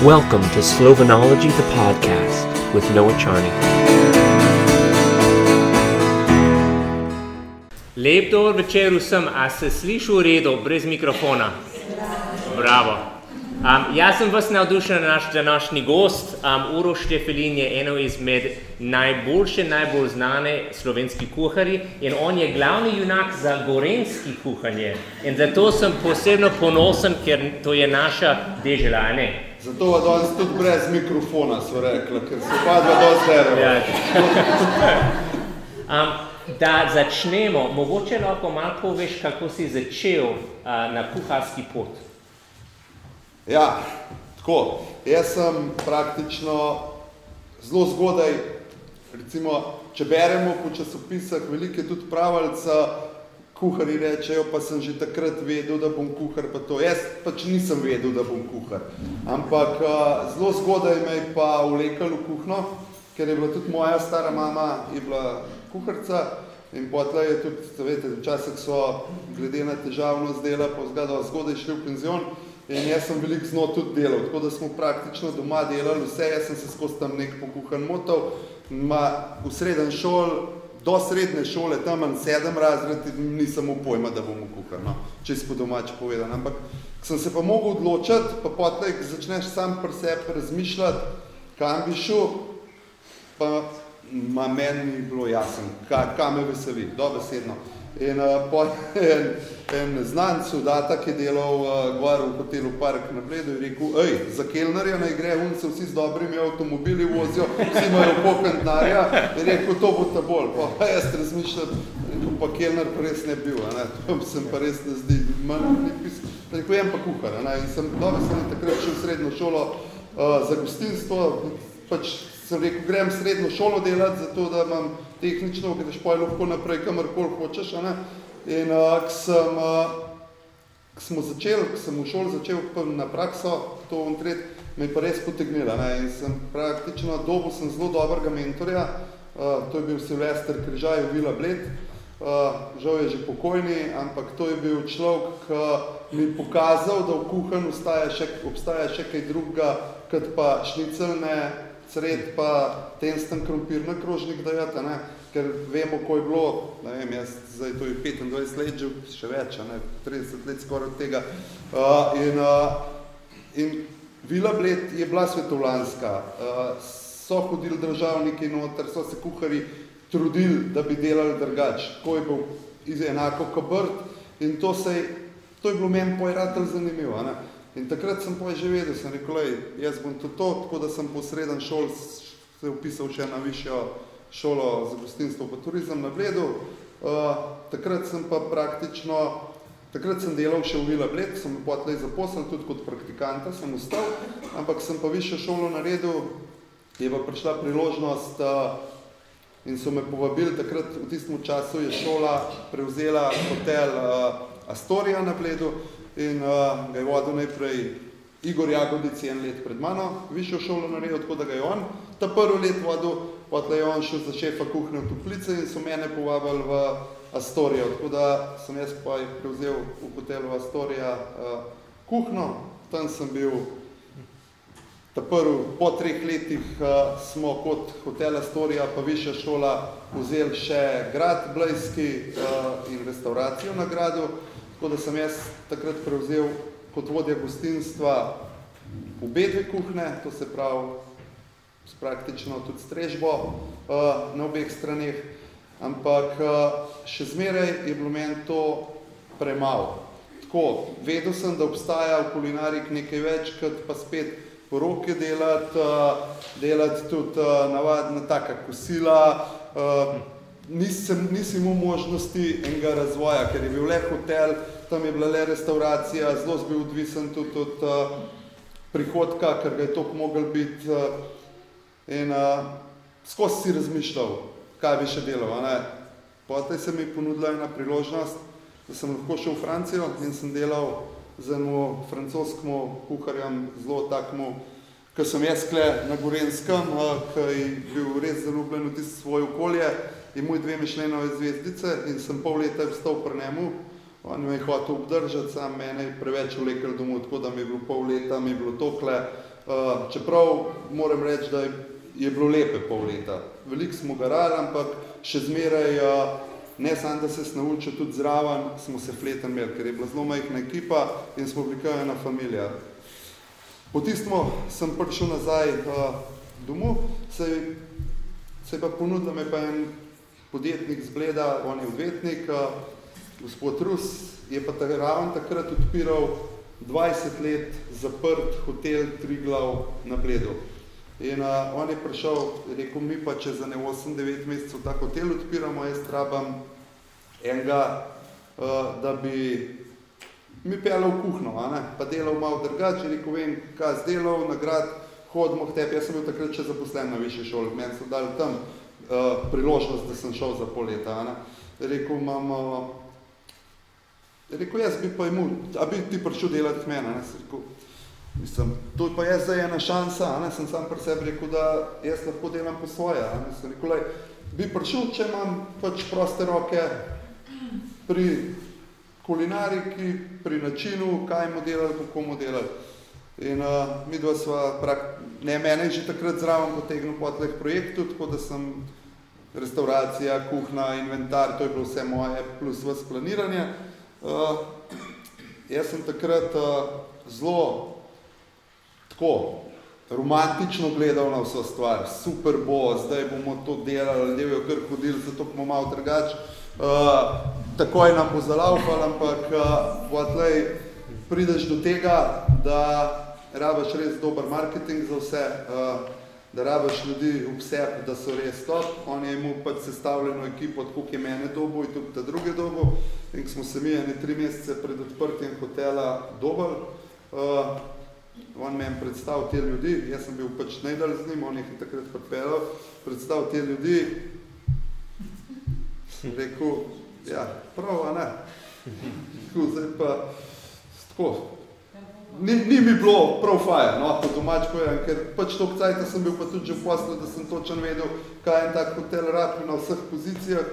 Welcome to Slovanology, the podcast with Noah Charney. Lep dober večer vsem, a se sliši v redu, brez mikrofona? Bravo. Jaz sem vas navdušen na naš današnji gost. Uroš Štefelin je eno izmed najbolj znane slovenski kuharji in on je glavni junak za gorenjski kuhanje. In zato sem posebno ponosen, ker to je naša dežela, ne? Zato je danes tudi brez mikrofona, so rekla, ker se pa dva dosti derajo. Da začnemo, mogoče lahko malo poveš, kako si začel na kuharski pot. Ja, tako. Jaz sem praktično zelo zgodaj, recimo, če beremo po časopisah, veliko je tudi pravljica, kuharji rečejo, pa sem že takrat vedel, da bom kuhar, pa to. Jaz pač nisem vedel, da bom kuhar. Ampak zelo zgodaj me je pa vlekalo v kuhno, ker je bila tudi moja stara mama, je bila kuharca in potlej je tudi, veste, včasih so glede na težavnost dela, pa zgodaj šli v penzion in jaz sem veliko z njo tudi delal, tako da smo praktično doma delali vse, jaz sem se skozi tam nek pokuhan motal, v srednji šoli, do srednje šole, tam 7 razred, nisem imel pojma, da bom kuhar, no, čisto po domače povedano, ampak sem se pa mogel odločiti, pa potlej začneš sam pri sebi razmišljati, kam bi šel, pa meni ni bilo jasno, kaj me veseli, dobesedno. In en znanc Data, ki je delal gor v hotelu Park na Bledu, je rekel, za kelnerja naj gre, se vsi z dobrimi avtomobili vozijo, vsi imajo koliko denarja, je rekel, to bo ta bolj. Pa jaz razmišljam, pa kelner pa res ne bil, to sem pa res ne zdi, rekel, jem pa kuhar, in sem takrat šel v srednjo šolo za gostinstvo, pač sem rekel, grem srednjo šolo delati, zato da imam tehnično, ki daš poj lahko naprej, kamorkoli hočeš, in ko sem v šoli začel na prakso, to me je pa res potegnila, in sem praktično dobil sem zelo dobrega mentorja, to je bil Silvester Križaj v Vila Bled, žal je že pokojni, ampak to je bil človek, ki mi je pokazal, da v kuhanju obstaja še kaj drugega, kot pa šnicelne, sred pa tensten krompir na krožnik dajati, ker vemo, ko je bilo, ne vem, jaz zdaj to je 25 let, še več, 30 let skoraj od tega. In Vila Bled je bila svetovlanska, so hodili državniki noter, so se kuharji trudili, da bi delali drugače, ko je bil enako kot Brt in to je bilo meni pojratelj zanimivo, In takrat sem pa že vedel, sem rekel, jaz bom to, tako da sem po srednji šoli se upisal še na višjo šolo za gostinstvo pa turizem na Bledu. Takrat sem delal še v Vila Bled, sem potlej zaposlil tudi kot praktikanta, sem ostal, ampak sem pa višjo šolo naredil, je pa prišla priložnost in so me povabili, takrat v tistem času je šola prevzela hotel Astoria na Bledu, in ga je vodil najprej Igor Jagodic 1 let pred mano, višjo šolo naredil, tako da ga je on ta prvi let vodil, potlej je on šel za šefa kuhnje v Toplice in so mene povabili v Astorijo, tako da sem jaz pa prevzel v hotelu Astorija kuhnjo, tam sem bil ta prvi, po 3 letih smo kot hotel Astorija pa višja šola vzeli še grad Blejski in restauracijo na gradu, tako da sem jaz takrat prevzel kot vodja gostinstva obe dve kuhne, to se pravi praktično tudi strežbo na obeh straneh, ampak še zmeraj je bilo meni to premalo. Tako, vedel sem, da obstaja v kulinarik nekaj več, kot pa spet po roke delati tudi navadna taka kosila, nisem imel možnosti enega razvoja, ker je bil le hotel, tam je bila le restauracija, zelo bil odvisen tudi od prihodka, ker ga je toliko mogel biti in skozi si razmišljal, kaj bi še delal. Potem se mi je ponudila ena priložnost, da sem lahko šel v Francijo in sem delal z enim francoskemu kuharjem, zelo takmu, ko sem jaz kle na Gorenjskem, ki je bil res zaljubljen v tisto svoje okolje, je moj 2 Michelinove zvezdice in sem pol leta vstal pri njemu, on me je hotel obdržati, sam mene je preveč vlekel domov, tako da mi je bilo pol leta, mi je bilo tokle čeprav moram reči, da je bilo lepe pol leta. Veliko smo garali, ampak še zmeraj, ne samo, da se naučil tudi zraven, smo se fleten imeli, ker je bila zelo majhna ekipa in smo bili ena familija. Po tistmu sem prišel nazaj domov, se je pa ponudil me pa en podjetnik z Bleda, on je odvetnik, gospod Rus, je pa ravno takrat odpiral 20 let zaprt hotel Triglav na Bledu. In on je prišel, rekel mi pa, če za ne 8-9 mesecev tak hotel odpiramo, jaz rabam enega, da bi mi peljal v kuhno, pa delal malo drugače, rekel, vem, kaj delal, nagrad, hodimo k tebi, jaz sem bil takrat še zaposlen na višji šoli, meni so dali tam priložnost, da sem šel za pol leta. Rekel, jaz bi pa imel, a bi ti prišel delati k mene, rekel, mislim, to pa je zdaj ena šansa, sem sam pri sebi rekel, da jaz lahko delam po svoje, sem rekel, bi prišel, če imam pač proste roke pri kulinariki, pri načinu, kaj bomo delali, kako bomo delali. In midva sva, mene je že takrat zraven potegnil po teh projektu, tako da sem restauracija, kuhna, inventar, to je bilo vse moje, plus vas planiranje. Jaz sem takrat zelo tako romantično gledal na vso stvar, super bo, zdaj bomo to delali, ljudje jo kar hodili, zato bomo malo drugače. Takoj nam bo zalaufal, ampak potlej prideš do tega, da rabiš res dober marketing za vse, da rabiš ljudi v sebi, da so res top. On je imel pač sestavljeno ekipo, tako je mene dobo in tudi ta druge dobo. In ko smo se mi 3 mesece pred odprtjem hotela dobili, on me je predstavil te ljudi, jaz sem bil pač najdalj z njim, on jih je takrat pripeljal, predstavil te ljudi, sem rekel, ja, prav, a ne? Tako, zdaj pa, tako, ni mi bilo prav fajn, no, to domač povem, ker pač toliko cajta sem bil pa tudi že v poslu, da sem točno vedel, kaj en tak hotel rabi na vseh pozicijah.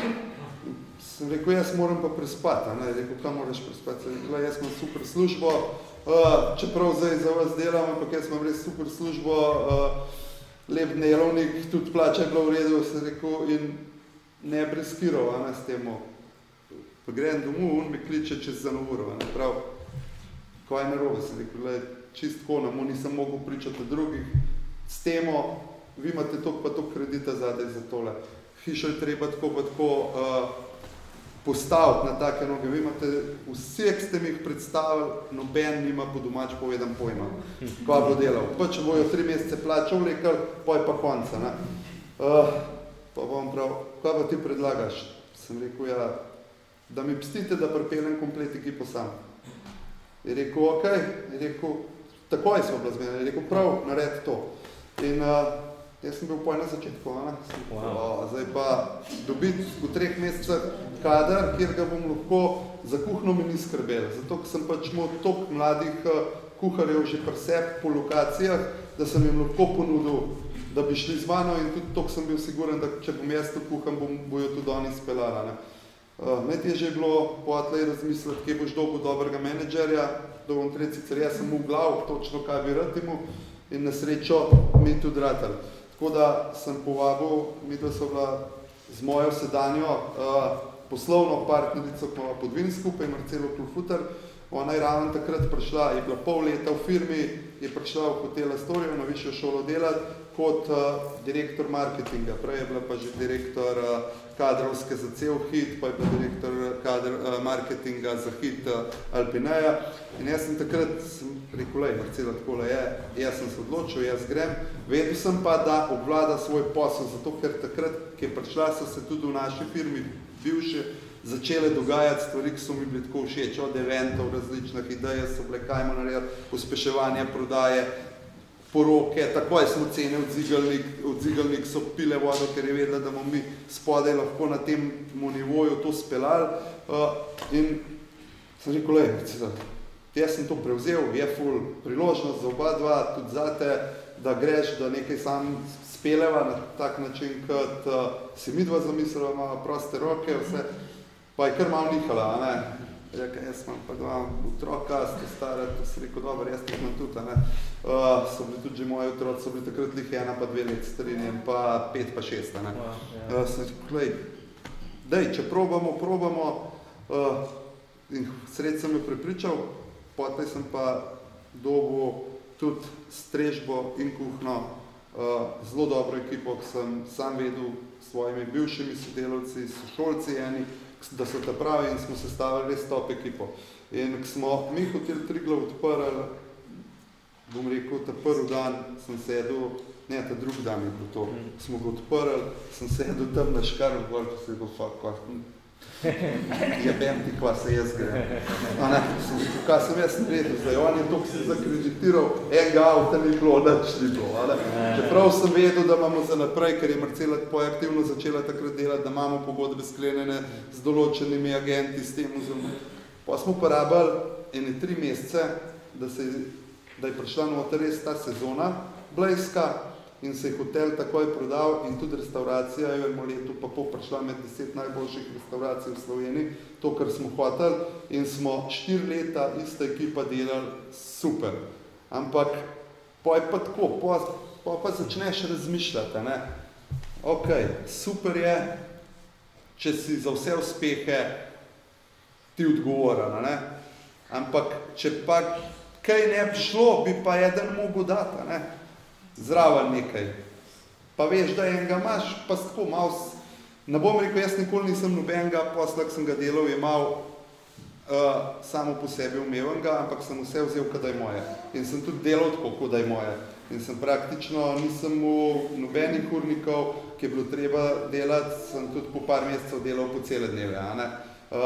Sem rekel, jaz moram pa prespati, a ne, rekel, kaj moraš prespati? Sem rekel, jaz imam super službo, čeprav zdaj za vas delam, ampak jaz imam res super službo, lep delovnik, tudi plača je bila v redu, sem rekel, in ne bi riskiral, a ne, s temu. Pa grem domov, on me kliče čez za uro, a ne, prav, ko je narobe, sem rekel, čist tako, nisem mogel pričati o drugih, s temo, vi imate toliko pa toliko kredita zadaj za tole, hišo je treba tako pa tako postaviti na take noge, vi imate, vseh ste mi jih predstavili, noben nima po domač povedan pojma, ko bo delal, pa če bojo 3 mesece plačal vlekal, pa je pa konca, ne. Pa bom prav, kaj pa ti predlagaš? Sem rekel, ja, da mi pstite, da pripeljem komplet ekipo sam. Je rekel, okej, je rekel, takoj smo bila zmena, je rekel, prav, naredi to. In jaz sem bil poj na začetku, zdaj pa dobiti v 3 mesecih kader, kjer ga bom lahko za kuhno mi ni skrbel, zato ker sem pač imel toliko mladih kuharjev že pri sebi po lokacijah, da sem jim lahko ponudil, da bi šli z mano in tudi toliko sem bil siguren, da če bom jaz to kuham, bojo tudi oni speljala. Najtežje je bilo potlej razmisliti, kje boš dobil dobrega menedžerja, da bom sicer jaz sem v glav, točno kaj bi rad imel in na srečo mi tudi ratali. Tako da sem povabil, midva so bila z mojo sedanjo poslovno partnerico, ko ima pod vin skupaj, Marcelo Klufuter, ona je ravno takrat prišla, je bila pol leta v firmi, je prišla v hotel Astoria na višjo šolo delati kot direktor marketinga, prej je bila pa že direktor kadrovske za cel hit, pa je bila direktor marketinga za hit Alpineja. In jaz sem takrat rekel, Marcela, takole je, jaz sem se odločil, jaz grem. Vedel sem pa, da obvlada svoj posel, zato ker takrat, ki je prišla, so se tudi v naši firmi bivše začele dogajati stvari, ki so mi bili tako všeč, od eventov, različnih idej, so bile kajmo narediti, pospeševanje prodaje, poroke, takoj smo cene odzigalnik so pile vodo, ker je vedela, da bomo mi spodaj lahko na tem nivoju to speljali. In sem rekel, jaz sem to prevzel, je ful priložnost za oba dva, tudi zate, da greš, da nekaj sam speljeva na tak način, kot si midva zamislila, imamo proste roke, vse, pa je kar malo nihala, ne. Rekel, jaz imam pa dva otroka, ste stara, to si rekel, dobro, jaz tih imam tudi, ne. So bili tudi že moji otroci, so bili takrat lih 1 pa 2 let starini, pa 5 pa 6, ne. Sem rekel, glej, daj, če probamo, in sred sem jo prepričal, potem sem pa dobil tudi strežbo in kuhno, zelo dobro ekipo, ki sem sam vedel s svojimi bivšimi sodelavci, sošolci eni, da so ta pravi in smo sestavili res top ekipo. In ko smo mi Hotel Triglav odprli, bom rekel, ta prvi dan sem sedel, ne, ta drugi dan je bilo to, smo ga odprli, sem sedel tam na škarem gor, pa se je bil jebem ti, kva se jaz grem. Kaj sem jaz naredil, zdaj on je toliko se zakreditiral, enega avta ni bilo, nič ni bilo. Čeprav sem vedel, da imamo za naprej, ker je Marcela tako aktivno začela takrat delati, da imamo pogodbe sklenjene z določenimi agenti, s tem oziroma. Pa smo porabili ene 3 mesece, da je prišla noter res ta sezona blejska, in se je hotel takoj prodal in tudi restauracija je v letu pa pol prišla med 10 najboljših restauracij v Sloveniji, to, kar smo hoteli, in smo 4 leta ista ekipa delali super. Ampak pa je pa tako, pa začneš razmišljati, ne. Ok, super je, če si za vse uspehe ti odgovoren, ne. Ampak, če pa kaj ne bi šlo, bi pa eden mogel dati, ne. Zraven nekaj. Pa veš, da enega imaš, pa tako malo, ne bom rekel, jaz nikoli nisem nobenega posla, ki sem ga delal, jemal samo po sebi umevenega, ampak sem vse vzel, kada je moje. In sem tudi delal tako, kada je moje. In sem praktično, nisem v nobenih urnikov, ki je bilo treba delati, sem tudi po par mesecev delal po cele dneve, a ne.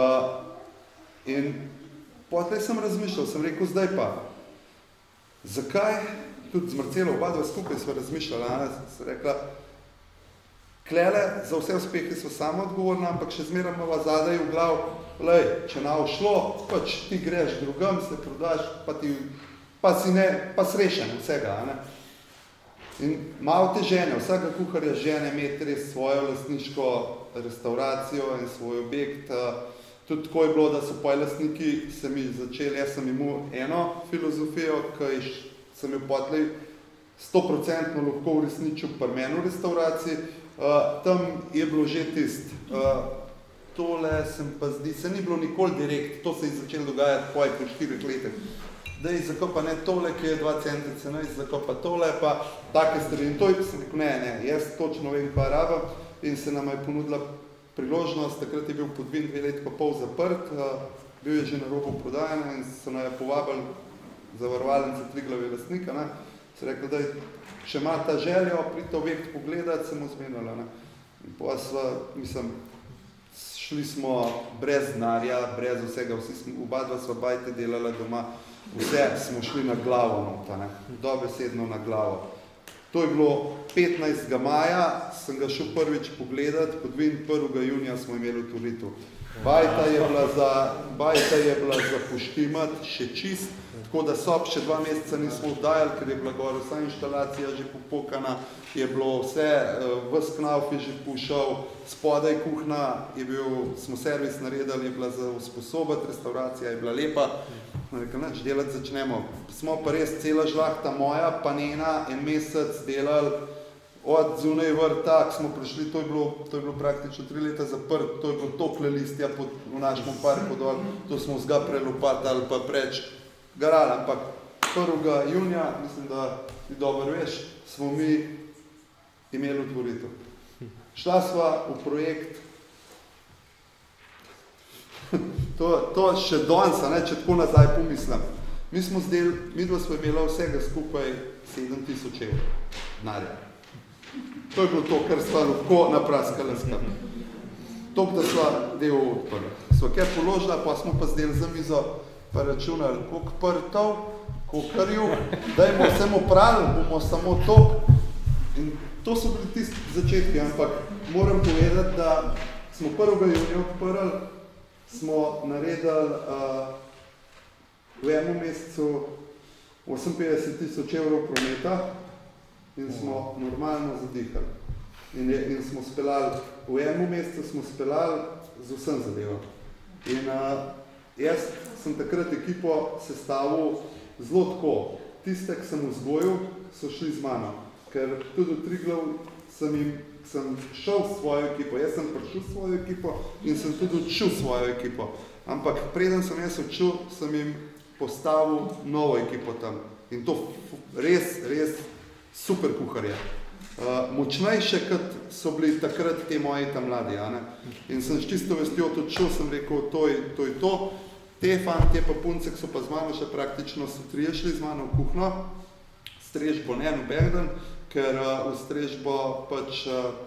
In potem sem razmišljal, sem rekel, zdaj pa, zakaj? Tudi z Marcelo, oba dva skupaj sva razmišljala, sem rekla, klele, za vse uspehe sva sama odgovorna, ampak še zmeraj imava zadaj v glav, lej, če ne šlo, pač ti greš drugam, se prodaš, pa srešen vsega, ne. In malo te žene, vsaka kuharja žene imeti res svojo lastniško restauracijo in svoj objekt. Tudi tako je bilo, da so poji lastniki se mi začeli, jaz sem imel eno filozofijo, ki sem jo potlej 100% lahko uresničil pri meni v restauraciji. Tam je bilo že tole sem pa zdi, se ni bilo nikoli direkt, to se je začelo dogajati po 4 letih. Daj, zakaj pa ne tole, ki je 2 centa cenej, zakaj pa tole, pa take stvari. In to je, sem rekel, ne, jaz točno vem, kaj rabim, in se nam je ponudila priložnost, takrat je bil Podvin 2 leti pa pol zaprt, bil je že na robu prodajanja in so nam je povabili zavarovalnice Triglavega lastnika, ne. Se rekli, da če ima ta željo, pridite objekt pogledati, se mu zmenila, ne. In pa šli smo brez denarja, brez vsega, oba dva sva bajte delala doma, vse smo šli na glavo nota, ne. Dobesedno na glavo. To je bilo 15. maja, sem ga šel prvič pogledati, Podvin 1. junija smo imeli v Turitu. Bajta je bila za poštimat, še čist, tako da sob še 2 meseca nismo vdajali, ker je bila gor vsa inštalacija že popokana, je bilo vse, ves knauf je že pušal, spodaj kuhna je bil, smo servis naredili, je bila za usposobiti, restauracija je bila lepa. Rekel, neč, delati začnemo. Smo pa res cela žlahta moja, pa njena, en mesec delali od zunaj vrta, smo prišli, to je bilo praktično 3 leta zaprt, to je bilo tokle listja v našem parku dol, to smo vzga prelopatali, pa preč garali, ampak 1. junija, mislim, da ti dobro veš, smo mi imeli otvoritev. Šla sva v projekt, to še danes, če tako nazaj pomislim. Mi dva smo imela vsega skupaj 7,000 evrov denarja. To je bilo to, kar sva lahko napraskala skupaj. Tok, da sva del odprla. Sva kaj položila, pa smo pa zdeli za mizo, pa računali, koliko prtov, koliko juh, dajmo vsem opravili, bomo samo tok. In to so bili tisti začetki, ampak moram povedati, da smo 1. junija odprli, smo naredili v enem mesecu 58,000 evrov prometa in smo normalno zadihali. In smo speljali, v enem mesecu smo speljali z vsem zadevom. jaz sem takrat ekipo sestavil zelo tako. Tiste, ki sem vzgojil, so šli z mano. Ker tudi v Triglav sem šel s svojo ekipo. Jaz sem prišel s svojo ekipo in sem tudi učil svojo ekipo. Ampak preden sem jaz učil, sem jim postavil novo ekipo tam. In to res super kuharje. Močnejše, kot so bili takrat te moji tam mladi. In sem s čisto vestjo tudi šel, sem rekel, to je to. Te fantje pa punce, ki so pa z mano še praktično so trije šli z mano v kuhno, strežbo ne noben dan, ker v strežbo pač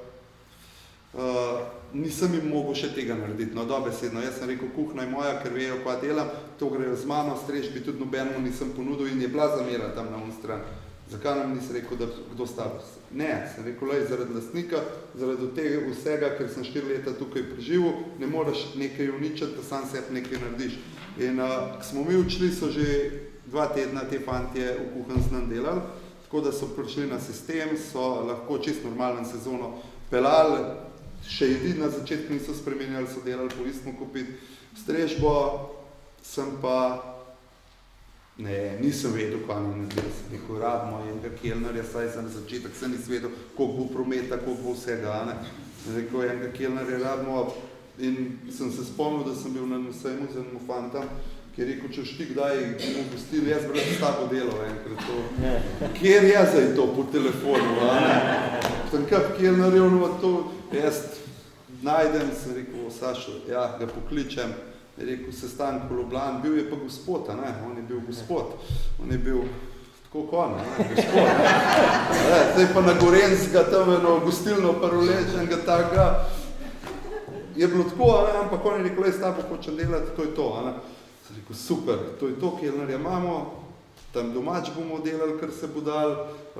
nisem jim mogel še tega narediti, no dobesedno. Jaz sem rekel, kuhna je moja, ker vejo, kva delam, to grejo z mano, strežbi tudi nobenemu nisem ponudil in je bila zamera tam na stran. Zakaj nam nisi rekel, da kdo stavlja? Ne, sem rekel, zaradi lastnika, zaradi tega vsega, ker sem 4 leta tukaj preživel, ne moreš nekaj uničiti, da sam sebi nekaj narediš. In ko smo mi učili, so že 2 tedna te fantje v kuhan z nam delali, tako da so prišli na sistem, so lahko čisto normalno sezono pelali, še jedi na začetku niso spremenjali, so delali po istmu kupiti. Strežbo sem pa nisem vedel, kaj mi naredil. Sem rekel, rabimo enega kelnerja, saj sem na začetek, sem nisem vedel, koliko bo prometa, koliko bo vsega. Sem rekel, enega kelnerja rabimo in sem se spomnil, da sem bil na sejmu z enim fantom, ki je rekel, če ti kdaj bomo gostili, jaz brez s tabo delal enkrat to. Kjer je zdaj to po telefonu? Sem kap kelnerjev, no to jaz najdem, sem rekel, Sašo, ja, ga pokličem. Je rekel, sestanek v Ljubljani, bil je pa gospod, on je bil gospod, on je bil tako kon, gospod. Zdaj pa na Gorenskega tam eno gostilno parolečenega takega, je bilo tako, ampak on je rekel, s tabo hočem delati, to je to. Sem rekel, super, to je to, kelnerja imamo, tam domač bomo delali, kar se bo dal,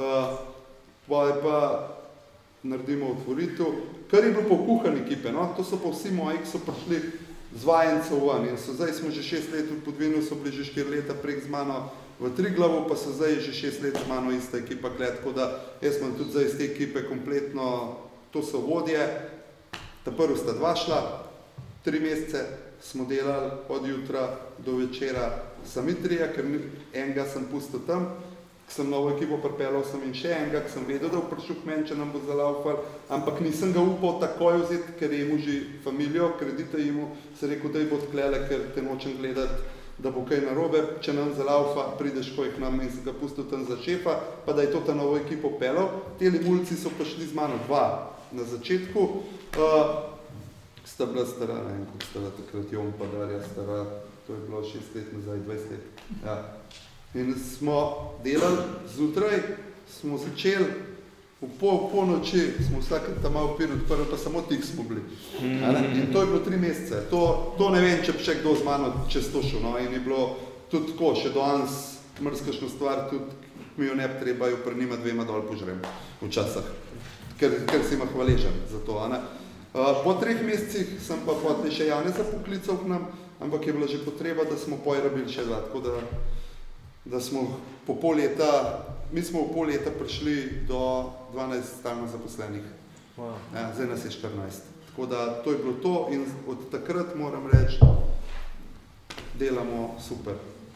pa naredimo otvoritev, kar je bilo po kuhani ekipe, no, to so pa vsi moji, ki so prišli z vajencev ven in zdaj smo že 6 let v Podvinu, so bili že 4 leta prek z mano v Triglavu, pa so zdaj že 6 let z mano ista ekipa klet, tako da jaz sem tudi zdaj iz te ekipe kompletno, to so vodje, ta prvo sta 2 šla, 3 mesece smo delali od jutra do večera sami 3, ker enega sem pustil tam, ki sem novo ekipo pripeljal sem in še enega, ki sem vedel, da bo prišel k meni, če nam bo zalaufal, ampak nisem ga upal takoj vzeti, ker je imel že familijo, kredite imel, se rekel, da je bo odklele, ker te nočem gledati, da bo kaj narobe, če nam zalaufa, prideš koj k nam in sem ga pustil tam za šefa, pa da je to ta novo ekipo pelal. Teli mulci so prišli z mano 2 na začetku, sta bila stara, ne vem, kako stara takrat Jon pa Darja stara, to je bilo 6 let nazaj, 20 let, ja. In smo delali zjutraj, smo začeli v polnoči, smo vsakrat tam malo pir odprli, pa samo tih smo bili. In to je bilo 3 mesece. To ne vem, če bi še kdo z mano čez to šel. No? In je bilo tudi tako, še danes mrskašno stvar, tudi mi jo ne bi treba, jo pri njima 2 dol požrem včasih, ker si ima hvaležen za to. Po 3 mesecih sem pa potem še Janeza poklical k nam, ampak je bila že potreba, da smo rabili še 2, tako da smo po pol leta, mi smo v pol leta prišli do 12 stalno zaposlenih. Wow. Ja, zdaj nas je 14. Tako da to je bilo to in od takrat moram reči, delamo super.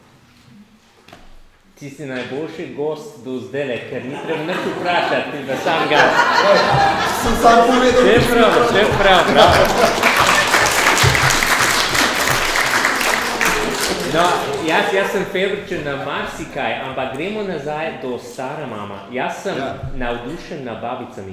Ti si najboljši gost do zdajle, ker ni treba nič vprašati, da sam ga... Sem sam povedal. Vse prav. No, jaz sem fevričen na marsikaj, ampak gremo nazaj do stara mama. Jaz sem navdušen nad babicami.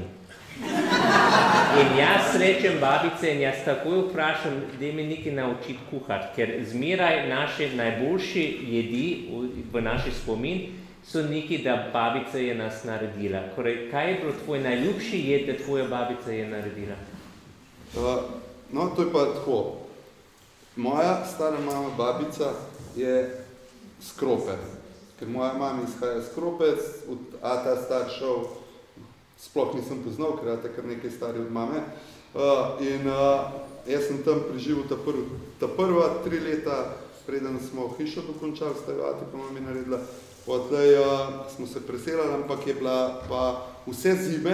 In jaz srečem babice in jaz takoj vprašam, da mi nekaj naučiti kuhati, ker zmeraj naše najboljši jedi v naši spomin so nekaj, da babica je nas naredila. Kaj je bilo tvoj najljubši jed, da tvoja babica je naredila? No, to je pa tako. Moja stara mama, babica, je skrope, ker moja mama izhaja skropec, od ata staršev sploh nisem poznal, ker ata kar nekaj stari od mame. In jaz sem tam preživel ta prva 3 leta, preden smo hišo dokončali, sta jo ata pa mami naredila. Potlej smo se preselali, ampak je bila pa vse zime,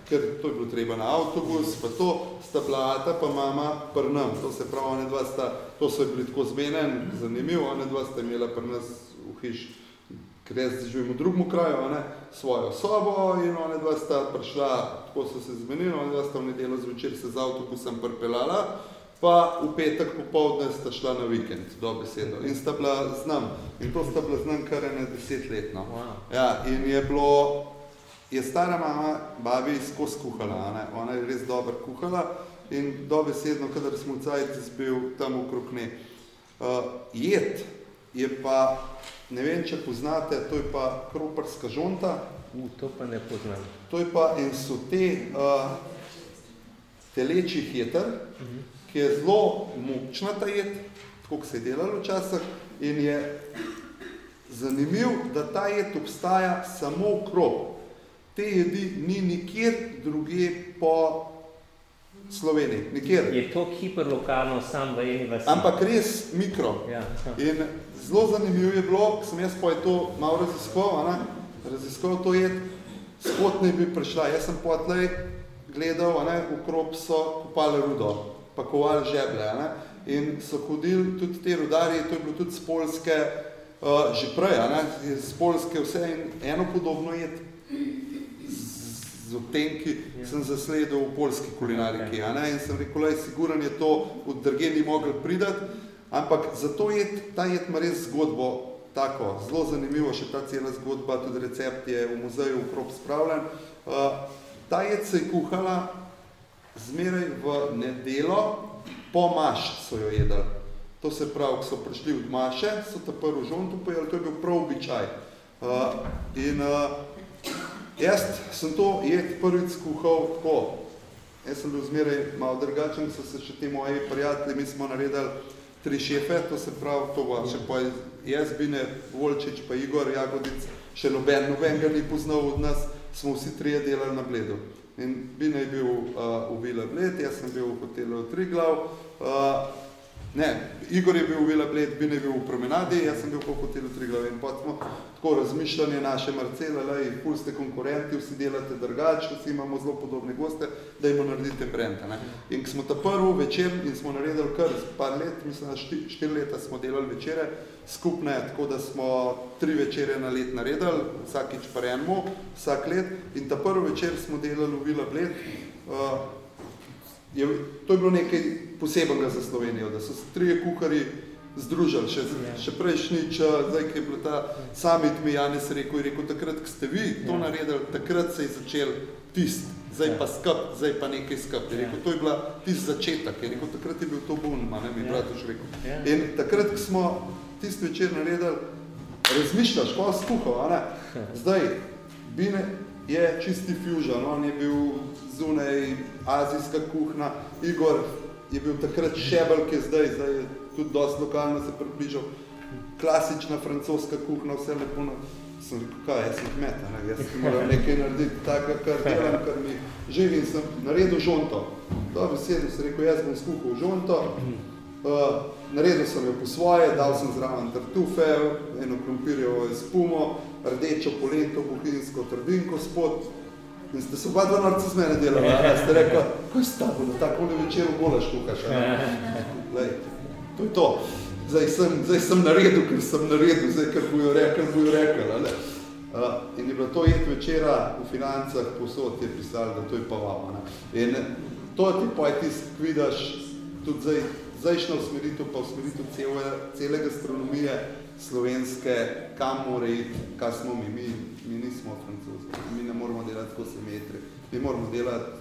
ker to je bilo treba na avtobus, pa to sta bila ata pa mama pri nam. To se pravi, one dva sta, to so bili tako zmenen, zanimivo, one dva sta imela pri nas v hiš, ker jaz živim v drugem kraju, svojo sobo in one dva sta prišla, tako so se zmenili, one dva sta v nedeljo zvečer se z avtobusom pripeljala, pa v petek popoldne sta šla na vikend, dobesedno. In sta bila z nam. In to sta bila z nam kar 10 let. No. Wow. Ja, in je stara mama babi skozi kuhala, ona je res dobro kuhala in dobesedno, kadar smo v cajt bil tam okrog nje. Jed je pa, ne vem, če poznate, to je pa kroparska žonta. To pa ne poznam. To je pa en sote telečjih jeter, ki je zelo močna ta jed, tako se je delalo včasih, in je zanimiv, da ta jed obstaja samo okrog. Te jedi ni nikjer druge po Sloveniji, nikjer. Je to hiperlokalno sam v eni vasi? Ampak res mikro. Ja. In zelo zanimiv je bilo, ko sem jaz pa je to malo raziskoval to jed, skot ne bi prišla. Jaz sem potlej gledal, okrog so kopali rudo, pa kovali žeblje. In so hodili tudi te rudarji, to je bilo tudi z Poljske, že prej, z Poljske vse in eno podobno jed z odtenki sem zasledil v poljski kulinariki. In sem rekel, siguran je to, od drugje ni mogel pridati, ampak za to ta jed ima res zgodbo tako, zelo zanimivo, še ta cela zgodba, tudi recept je v muzeju okrog spravljen. Ta jed se je kuhala zmeraj v nedeljo, po maš so jo jedli. To se pravi, ko so prišli od maše, so ta prvo žonto pojeli, to je bil prav običaj. Jaz sem to jed prvič skuhal tako. Jaz sem bil zmeraj malo drugačen, so se še ti moji prijatelji, mi smo naredili 3 šefe, to se pravi, to bo še pa jaz, Bine, Volčič, pa Igor Jagodic, še noben ga ni poznal od nas, smo vsi 3 delali na Bledu. In Bine je bil v Vila Bled, jaz sem bil v hotelu Triglav, Igor je bil v Vila Bled, Bine je bil v Promenadi, jaz sem bil v hotelu Triglav. In pa smo tako razmišljanje naše Marcela, ful ste konkurenti, vsi delate drugače, vsi imamo zelo podobne goste, da jim naredite brand. In ko smo ta prvi večer in smo naredili kar par let, mislim, 4 leta smo delali večere skupne, tako da smo 3 večere na let naredili, vsakič pa enemu, vsak let. In ta prvi večer smo delali v Vila Bled. To je bilo nekaj posebenega za Slovenijo, da so se 3 kuharji združili, še prejšnjič, zdaj, ki je bilo ta summit, mi Janez rekel, takrat, ko ste vi to naredili, takrat se je začel zdaj pa skup, zdaj pa nekaj skup. Je rekel, to je bila začetek, je rekel, takrat je bil to bun, mi bratoš rekel. In takrat, ko smo tisti večer naredili, razmišljaš, ko skuhal, zdaj, Bine je čisti fusion, on je bil zunaj azijska kuhna, Igor je bil takrat šebel, ki je zdaj je tudi dosti lokalno se približal, klasična francoska kuhna, vse lepo, sem rekel, kaj, jaz sem kmet, jaz moram nekaj narediti, tako, kar delam, kar mi živi, in sem naredil žonto. Dobro, sem rekel, jaz bom skuhal žonto, naredil sem jo po svoje, dal sem zraven tartufe, eno krompirjevo espumo, rdečo polento, bohinjsko trdinko spod, in ste se oba 2 norca z mene delali, ste rekli, kaj s tabo, da tako ne večer v golaš kuhaš, to je to. Zdaj sem naredil, ker sem naredil, zdaj kar bojo rekel. In je bilo to jed večera v Financah, posod je pisali, da to je pa vama. In to ti pa je tist, ko vidiš, tudi zdajšnja usmeritev, pa usmeritev cele gastronomije slovenske, kam mora iti, kaj smo mi nismo francoski, mi ne moramo delati tako simetri, mi moramo delati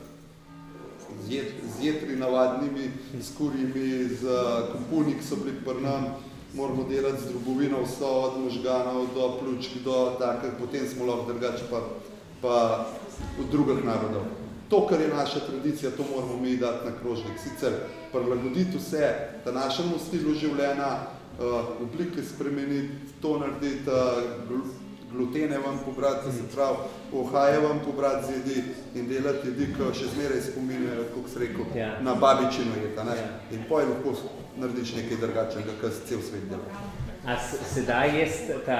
z jetri navadnimi, s kurjimi, z kupuni, ki so bili pri nam, moramo delati z drobovino vso, od možganov do pljučk, do takih, potem smo lahko drugače pa od drugih narodov. To, kar je naša tradicija, to moramo mi dati na krožnik. Sicer prilagoditi vse današnjemu stilu življenja, oblike spremeniti, to narediti glutene vam pobrati, se pravi, ohaje vam pobrati z jedi in delati jedi, ki še zmeraj spominjajo, kako se rekel, na babičino jeta, ne? In poj lahko narediš nekaj drugačnega, kar se cel svet dela. A sedaj je ta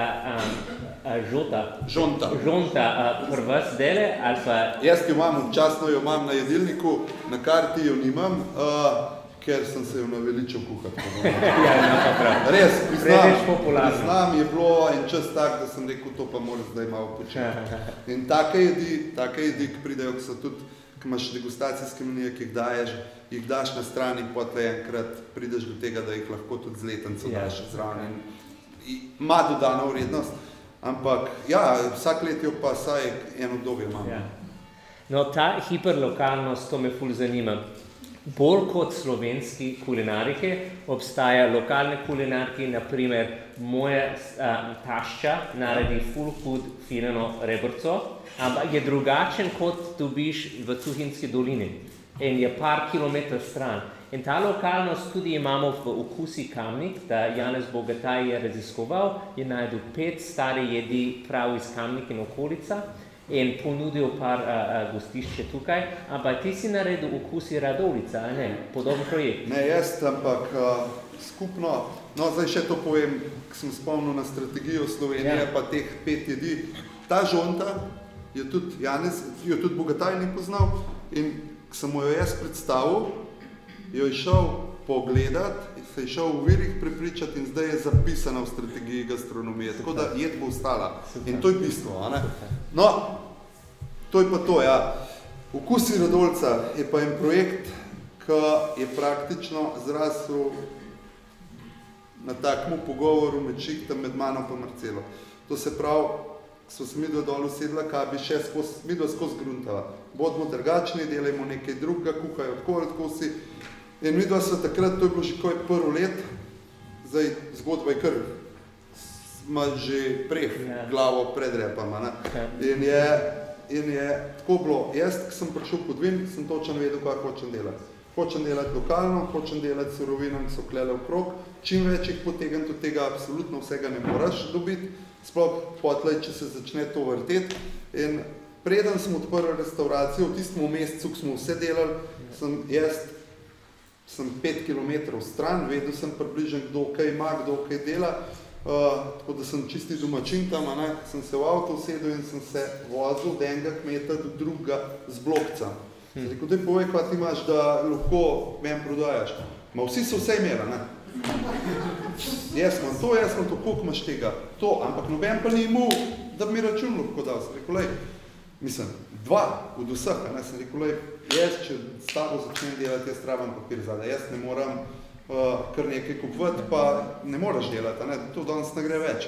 žonta pri vas dele ali pa... Jaz jo imam, občasno jo imam na jedilniku, na karti jo nimam, ker sem se jo naveličal kuhati. Res, priznam, je bilo en čas tak, da sem rekel, to pa moram zdaj malo početi. In take jedi, ki pridejo, ki so tudi, ki imaš degustacijske menije, ki jih daš na strani, potem enkrat prideš do tega, da jih lahko tudi z letenco daš zraven. Ima dodano vrednost, ampak vsak let jo pa saj eno obdobje imam. No, ta hiperlokalnost, to me ful zanima. Bolj kot slovenski kulinarike obstaja lokalne kulinarke, naprimer moja tašča naredi ful hud fileno rebrco, ampak je drugačen kot dobiš v Tuhinjski dolini in je par kilometrov stran. In ta lokalnost tudi imamo v Okusi Kamnik, da Janez Bogataj je raziskoval, je najdel 5 stare jedi prav iz Kamnik in okolica in ponudil par gostišče tukaj, ampak ti si naredil Okusi Radovljica, a ne? Podoben projekt. Ne, jaz, ampak skupno, no zdaj še to povem, ko sem spomnil na strategijo Slovenije, pa teh 5 jedi. Ta žonta je tudi Janez, jo tudi Bogataj ni poznal in ko sem jo jaz predstavil, jo je šel pogledat, se je šel v virih prepričati in zdaj je zapisana v strategiji gastronomije, tako da jed bo ostala. In to je bistvo, a ne? No, to je pa to, Okusi Radovljica je pa en projekt, ki je praktično zrasel na takmu pogovoru med Šihtom, med mano pa Marcelo. To se pravi, so se midva dol usedla, kaj bi še midva skozi gruntala. Bodimo drugačni, delajmo nekaj drugega, kuhajo tako si. In midva so takrat, to je bilo že prvo let, zdaj zgodba je kar, ima že glavo pred repama, ne? In je tako bilo, jaz, ko sem prišel pod Vin, sem točno vedel, kaj hočem delati. Hočem delati lokalno, hočem delati surovinam, ki so klele okrog, čim več jih potegnem, do tega absolutno vsega ne moraš dobiti, sploh potlej, če se začne to vrteti. In preden sem odprl restauracijo, v tistem mesecu, ko smo vse delali, sem 5 kilometrov stran, vedel sem približen, kdo kaj ima, kdo kaj dela, tako da sem čisti domačin tam, sem se v avto usedel in sem se vozil od enega kmeta do drugega z blokca. Rekel, daj povej, kaj ti imaš, da lahko meni prodajaš. Ma vsi so vse imeli, ne? Jaz imam to, koliko imaš tega, to, ampak noben pa ni imel, da bi mi račun lahko dal. Sem rekel, mislim, 2 od vseh, ne? Sem rekel, jaz, če s tabo začnem delati, jaz trebam papir zadaj, jaz ne moram kar nekaj kupovati, pa ne moraš delati, ne? To danes ne gre več.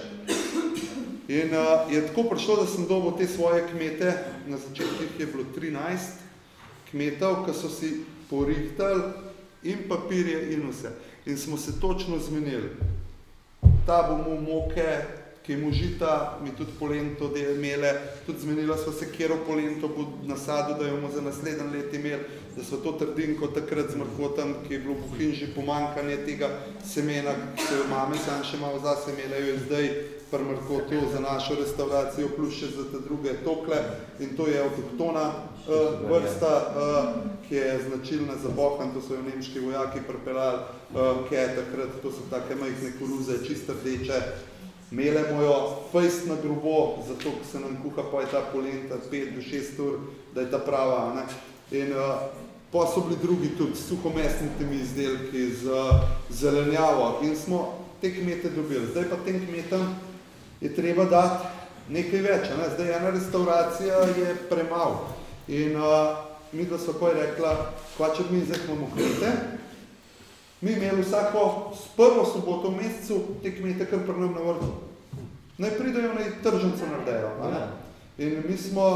In je tako prišlo, da sem dobil te svoje kmete, na začetkih je bilo 13 kmetov, ki so si porihtali in papirje in vse. In smo se točno zmenili. Ta bomo moke, ki je možita, mi tudi polento imele, tudi zmenila sva se, kjero polento bo na sadu, da jo bomo za naslednji let imeli, da sva to trdinko takrat z mrkotam, ki je bilo bohin že pomankanje tega semena, ki so jo mame sam še malo zase imele, jo je zdaj pri mrkotu za našo restauracijo, plus še za te druge tokle. In to je avtohtona vrsta, ki je značilna za bohan, to so jo nemški vojaki pripeljali, ki je takrat, to so take majhne koruze, čisto rdeče. Melemo jo fejst na grobo, zato ko se nam kuha, pa je ta polenta 5 do 6 ur, da je ta prava, ne? In pa so bili drugi tudi suhomesnitimi izdelki z zelenjavo in smo te kmete dobili. Zdaj pa tem kmetom je treba dati nekaj več, ne? Zdaj ena restauracija je premalo. In mi da so kaj rekla, kvačer mi zdaj imamo kmete, mi imeli vsako prvo soboto v mesecu te kmete kar pri nam na vrtu. Naj pridejo, naj tržnico naredejo. In mi smo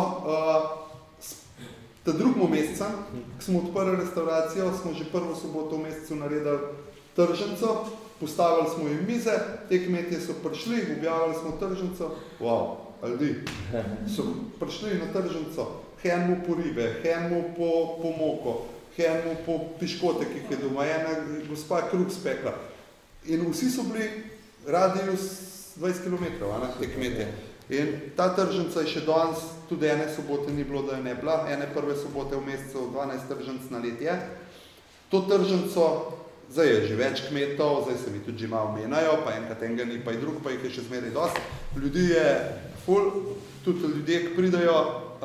ta drugemu meseca, ko smo odprli restauracijo, smo že prvo soboto v mesecu naredili tržnico, postavili smo jim mize, te kmetje so prišli, objavili smo tržnico, ljudi, so prišli na tržnico, henmu po ribe, henmu po moko, henmu po piškote, ki jih je doma, ena gospa kruh spekla. In vsi so bili radius 20 km, te kmetje. In ta tržnica je še danes, tudi ene sobote ni bilo, da je ne bila, ene prve sobote v mesecu, 12 tržnic na let je. To tržnico, zdaj je že več kmetov, zdaj se mi tudi že malo menjajo, pa enkrat enega ni, pa i drug, pa jih je še zmeraj dosti. Ljudi je ful, tudi ljudje, ki pridajo,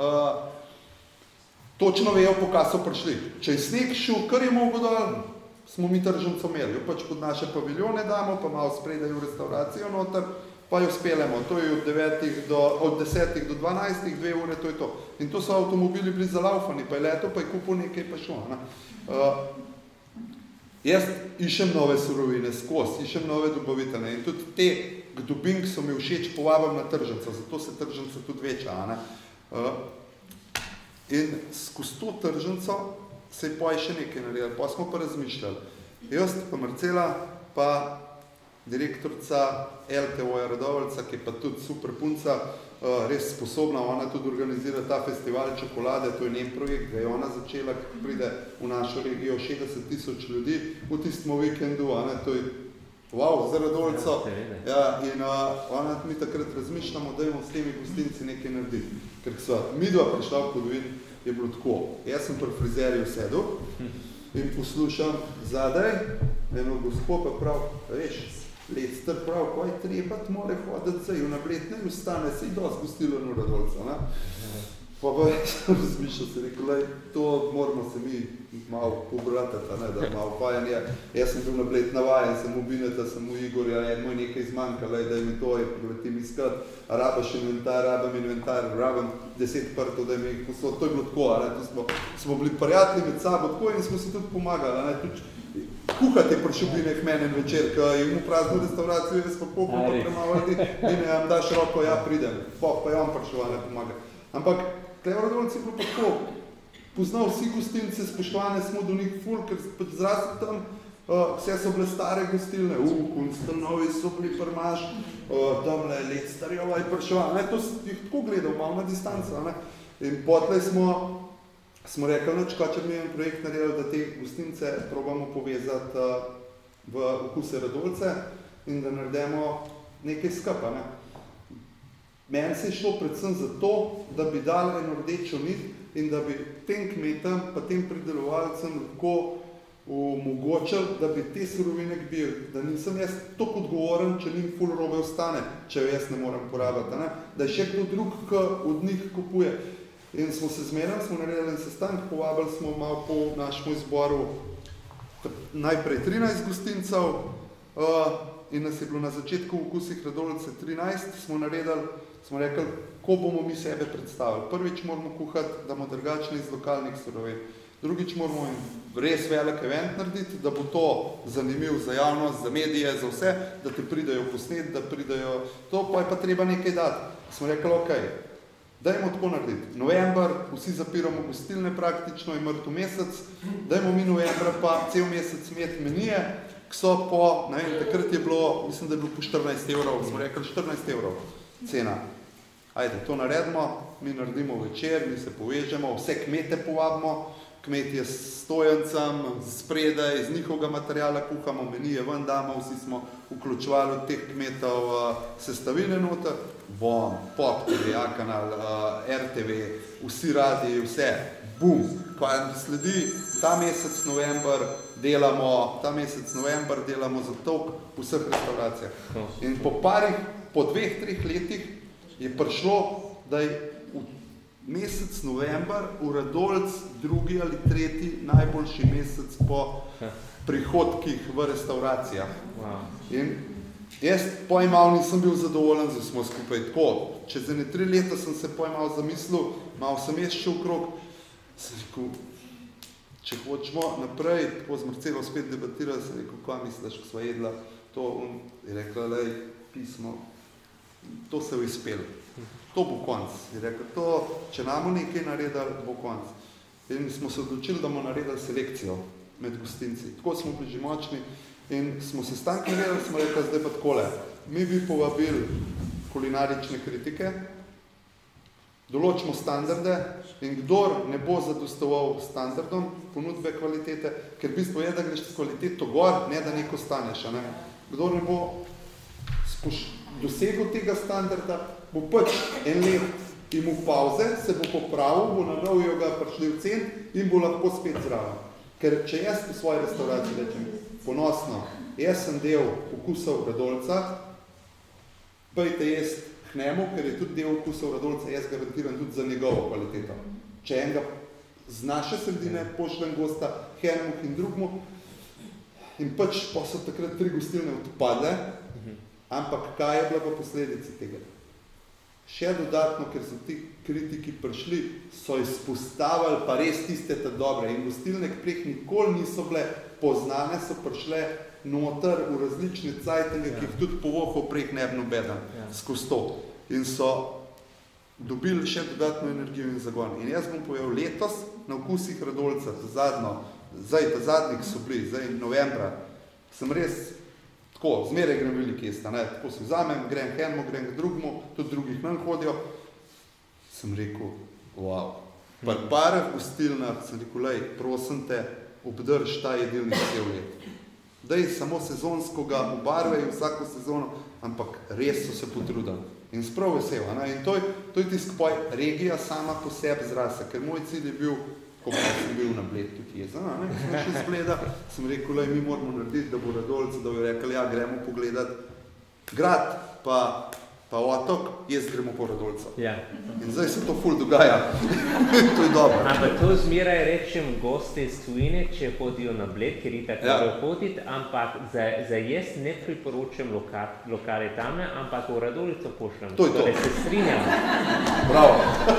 točno vejo, po kaj so prišli. Če je sneg šel, kar je mogel dol, smo mi tržnico imeli. Jo pač pod naše paviljone damo, pa malo spredaj v restauracijo noter, pa jo spelemo. To je od 10 do 12, 2 ure, to je to. In to so avtomobili bili zalaufani, pa je leto, pa je kupil nekaj, pa šlo. Jaz išem nove surovine skozi, išem nove dobavitelje in tudi te, k dobim, ki so mi všeč, povabim na tržnico, zato se tržnica tudi veča. In skozi to tržnico se je poje še nekaj naredili, pa smo pa razmišljali. Jaz, pa Marcela, pa direktorica LTO-ja Radovljica, ki je pa tudi super punca, res sposobna, ona tudi organizira ta festival čokolade, to je njen projekt, ga je ona začela, ki pride v našo regijo 60 000 ljudi v tistem vikendu, to je wow, za Radovljico. Ja, in ona mi takrat razmišljamo, da imamo s temi gostinci nekaj narediti. Ker so midva prišla v Podvin, je bilo tako. Jaz sem pri frizerju sedel in poslušam zadaj, eno gospod pa prav, veš, let star prav, kaj treba, more hoditi zdaj, na bled ne ustane, se je dosti gostilo v Radovljico. Pa sem razmišljal, se rekel, to moramo se mi malo pobratati, da malo fajan je. Jaz sem bil na bled navajen, sem ubineta, sem v Igorja, moj nekaj zmanjkala, da mi to je, prevetim iskat, rabaš inventar, rabam 10 prtov, da mi jih posod, to je bilo tako, smo bili prijatelji med sabo tako in smo si tudi pomagali, tudi kuhati je prišel bi nek menen večer, ki je imel prazno restauracijo, jaz pa pokoj pa premavati in jam daš roko, ja pridem, pa je on prišel, ne pomaga. Ampak tukaj v Radovljici je bilo pa tako, poznal vsi gostilnice, spoštovane smo do njih ful, ker zrasti tam, vse so bile stare gostilne, Kunstanovi so bili prmaš, tamle let starjova je prišel, to jih tako gledal, malo na distanco, in potlej smo rekli, če mi je projekt naredil, da te gostince probamo povezati v okuse Radovljice in da naredimo nekaj skupaj. Meni se je šlo predvsem zato, da bi dali eno rdečo nit in da bi tem kmetom pa tem pridelovalcem lahko omogočili, da bi te surovine bil, da nisem jaz toliko odgovoren, če njim ful robe ostane, če jo jaz ne moram porabiti, da je še kdo drug, ki od njih kupuje. In smo se zmerali, smo naredili en sestanek, povabili smo malo po našemu izboru najprej 13 gostincev in nas je bilo na začetku v okusih Radovljice 13, smo rekli, ko bomo mi sebe predstavili. Prvič moramo kuhati, da bomo drugačni iz lokalnih surovin. Drugič moramo res velik event narediti, da bo to zanimiv za javnost, za medije, za vse, da te pridajo posnet, da pridajo to, pa je pa treba nekaj dati. Smo rekli, okej, dajmo tako narediti. November, vsi zapiramo gostilne praktično, je mrtev mesec, dajmo mi novembra pa cel mesec imeti menije, ki so po, takrat je bilo, mislim, da je bilo po 14 €, smo rekli 14 € cena. Ajde, to naredimo, mi naredimo večer, mi se povežemo, vse kmete povabimo, kmetje s stojancem, spredaj, iz njihovega materiala kuhamo, menije ven damo, vsi smo vključevali od teh kmetov sestavine noter, BOM, POP TV, A-kanal, RTV, vsi radi, vse, bum. Pa sledi ta mesec november delamo za tolk v vseh restauracijah. In po 2-3 letih je prišlo, da je mesec november v Radovljici drugi ali tretji najboljši mesec po prihodkih v restauracijah. In jaz pojmal nisem bil zadovoljen, da smo skupaj tako. Čez 3 leta sem se pojmal zamislil, malo sem jaz šel okrog, sem rekel, če hočemo naprej, tako z Marcelo spet debatirali, sem rekel, kaj misliš, ko sva jedla to, je rekla, pismo, to se je izpelo. To bo konc. Je rekel, to, če namo nekaj naredili, bo konc. In smo se odločili, da bomo naredili selekcijo med gostinci. Tako smo bili že močni in smo se stank naredili, smo rekli, zdaj pa takole. Mi bi povabili kulinarične kritike, določimo standarde in kdor ne bo zadostoval standardom ponudbe kvalitete, ker v bistvu je, da greš s kvaliteto gor, ne da neko staneš. Kdor ne bo dosegel tega standarda, bo pač en let imel pauze, se bo popravil, bo na novjo ga prišli v cen in bo lahko spet zraven. Ker če jaz v svoji restauraciji rečem ponosno, jaz sem del okusov Radolca, pojte jesti k njemu, ker je tudi del okusov Radolca, jaz garantiram tudi za njegovo kvaliteto. Če enega z naše sredine pošljem gosta k enemu in drugmu, in pač pa so takrat 3 gostilne odpadle, ampak kaj je bila pa posledica tega? Še dodatno, ker so ti kritiki prišli, so izpostavili pa res tiste dobre in gostilne, ki prek nikoli niso bile poznane, so prišle noter v različne cajtenge, ki jih tudi povohal prek ne bi nobeden skozi to. In so dobili še dodatno energijo in zagon. In jaz bom povedal, letos na okusih Radolca, zadnjih so bili, zdaj novembra, sem res tako, zmeraj grem veliki jesta, tako se vzamem, grem k enemu, grem k drugmu, tudi drugih nam hodijo. Sem rekel, wow. Pri parah gostilnah sem rekel, lej, prosim te, obdrž ta jedilnik cel let. Daj samo sezonsko ga obarvaj vsako sezono, ampak res so se potrudili. In sprav vesel. In to je tisto, ko je regija sama po sebi zrasla, ker moj cilj je bil, ko sem bil na Bled tudi jezen, sem še z Bleda, sem rekel, lej, mi moramo narediti, da bo Radolca, da bo rekel, ja, gremo pogledat grad, pa otok, jaz gremo po Radolca. Ja. In zdaj se to ful dogaja. To je dobro. Ampak to zmeraj rečem goste iz tujine, če hodijo na Bled, ker itak morajo hoditi, ampak za jaz ne priporočam lokale tame, ampak v Radolico pošljem. To je to. Torej se strinjam. Bravo.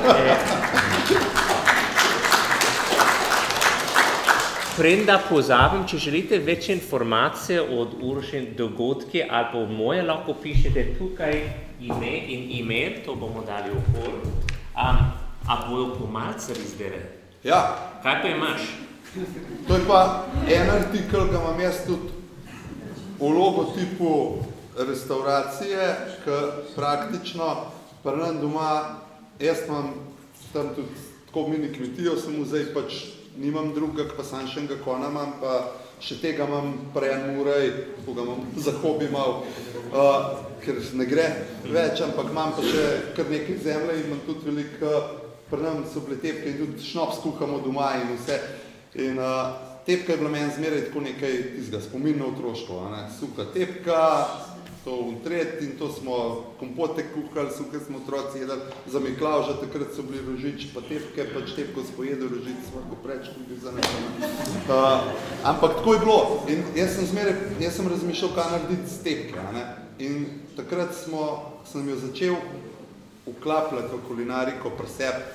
Prenda pozabim, če želite več informacije od Urošin dogodki ali pa moje, lahko pišete tukaj ime in e-mail, to bomo dali okol. A bojo pomalcari zdaj? Ja. Kaj pa imaš? To je pa en artikel, ga imam jaz tudi v logotipu restauracije, ki praktično pri nam doma, jaz imam tam tudi tako mini kmetijo, sem zdaj pač nimam drugega, pa sam še enega kona imam, pa še tega imam prejen urej, ko ga imam za hobi mal, ker ne gre več, ampak imam pa še kar nekaj zemlje in imam tudi veliko, pri nam so bile tepke in tudi šnops kuhamo doma in vse. In tepka je bila meni zmeraj tako nekaj tizga, spomin na otroštvo, suha tepka, to untret in to smo kompote kuhali, suhe smo otroci jedali, za Miklavža takrat so bili rožič, pa tepke, pač tepko smo jedli rožič, svako preč, ko bi za nekaj. Ampak tako je bilo in jaz sem razmišljal, kaj narediti s tepke, in takrat sem jo začel vklapljati v kulinariko pri sebi,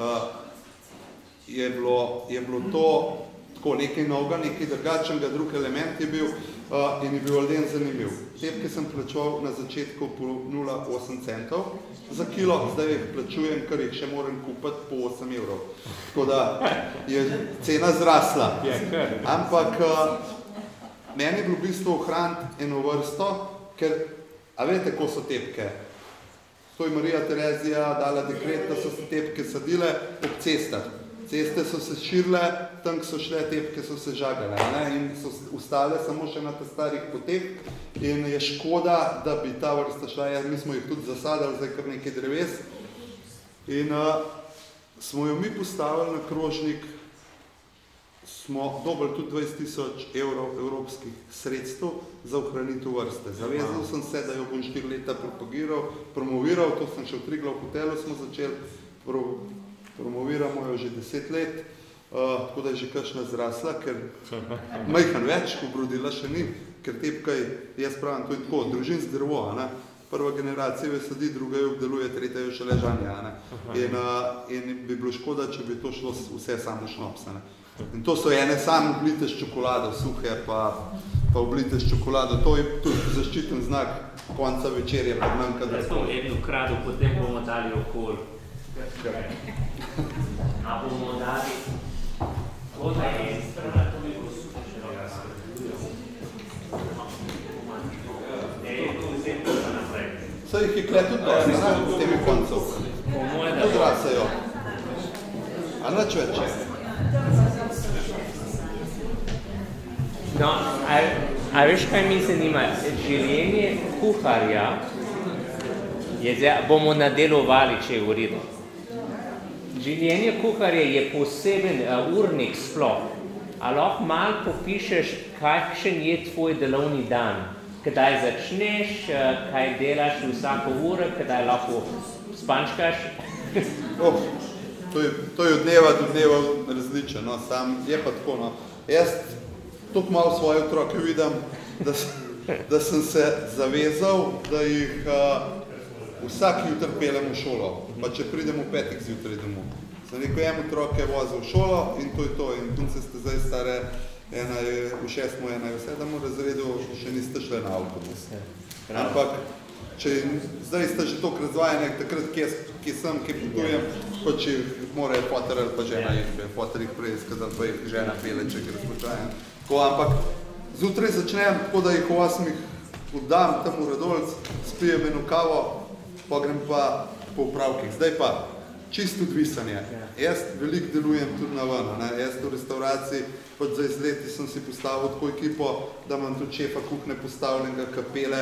je bilo to tako nekaj novega, nekaj drugačnega, drug element je bil in je bil ljudem zanimiv. Tepke sem plačeval na začetku po 0,8 centov za kilo, zdaj jih plačujem, ker jih še moram kupiti po 8 evrov. Tako da je cena zrasla. Ampak meni je bilo v bistvu ohraniti eno vrsto, ker, a veste, ko so tepke? To je Marija Terezija dala dekret, da so se tepke sadile ob cestah. Ceste so se širile, tam so šle tepke, so se žagale in so ostale samo še na starih poteh in je škoda, da bi ta vrsta šla, mi smo jih tudi zasadili, zdaj kar nekaj dreves in smo jo mi postavili na krožnik, smo dobili tudi 20 000 evrov evropskih sredstev za ohranitev vrste. Zavezal sem se, da jo bom 4 leta promoviral, to sem še v Triglav hotelu smo začeli, promoviramo jo že 10 let, tako da je že kakšna zrasla, ker majhen več, obrodila še ni, ker tepka je, jaz pravim, to je tako, družinsko drevo, prva generacija jo sadi, druga jo obdeluje, tretja jo še ležanja, in bi bilo škoda, če bi to šlo vse samo šnops. In to so ene same oblite s čokolado, suhe pa oblite s čokolado, to je tudi zaščiten znak konca večerje, pa nam kada tako. Eno krado, potem bomo dali okol. A bomo dali to na en strana, to bi bilo super še naprej. Saj jih je kle tudi dosti, s temi koncov. Odrasajo. A nič več? No, a veš, kaj mi zanima? Življenje kuharja Bomo nadaljevali, če je v redu. Življenje kuharja je poseben urnik sploh. A lahko malo popišeš, kakšen je tvoj delovni dan? Kdaj začneš, kaj delaš vsako uro, kdaj lahko spančkaš? To je od dneva do dneva različno, no, sam je pa tako, no. Jaz toliko malo svoje otroke vidim, da sem se zavezal, da jih vsak jutr pelem v šolo, pa če pridem v 5 zjutraj domov. Sem rekel, otroke vozil v šolo in to je to. In punce ste zdaj stare, ena je v 6., ena je v 7. razredu, še niste šli na avtobus. Ampak, zdaj ste že toliko razvajeni, takrat, kje sem, kje potujem, pa če morajo foter ali pa žena jih, foter jih preiskati ali pa jih žena pele, če gre slučajen. Ampak, zjutraj začnem tako, da jih v 8 oddam tam v Radolc, spijem eno kavo, pa grem pa po upravkih. Zdaj pa, čisto odvisan je. Jaz veliko delujem tudi na ven, ne? Jaz v restauraciji, pač za izleti sem si postavil tako ekipo, da imam tudi šefa kuhne postavljenega, kapele,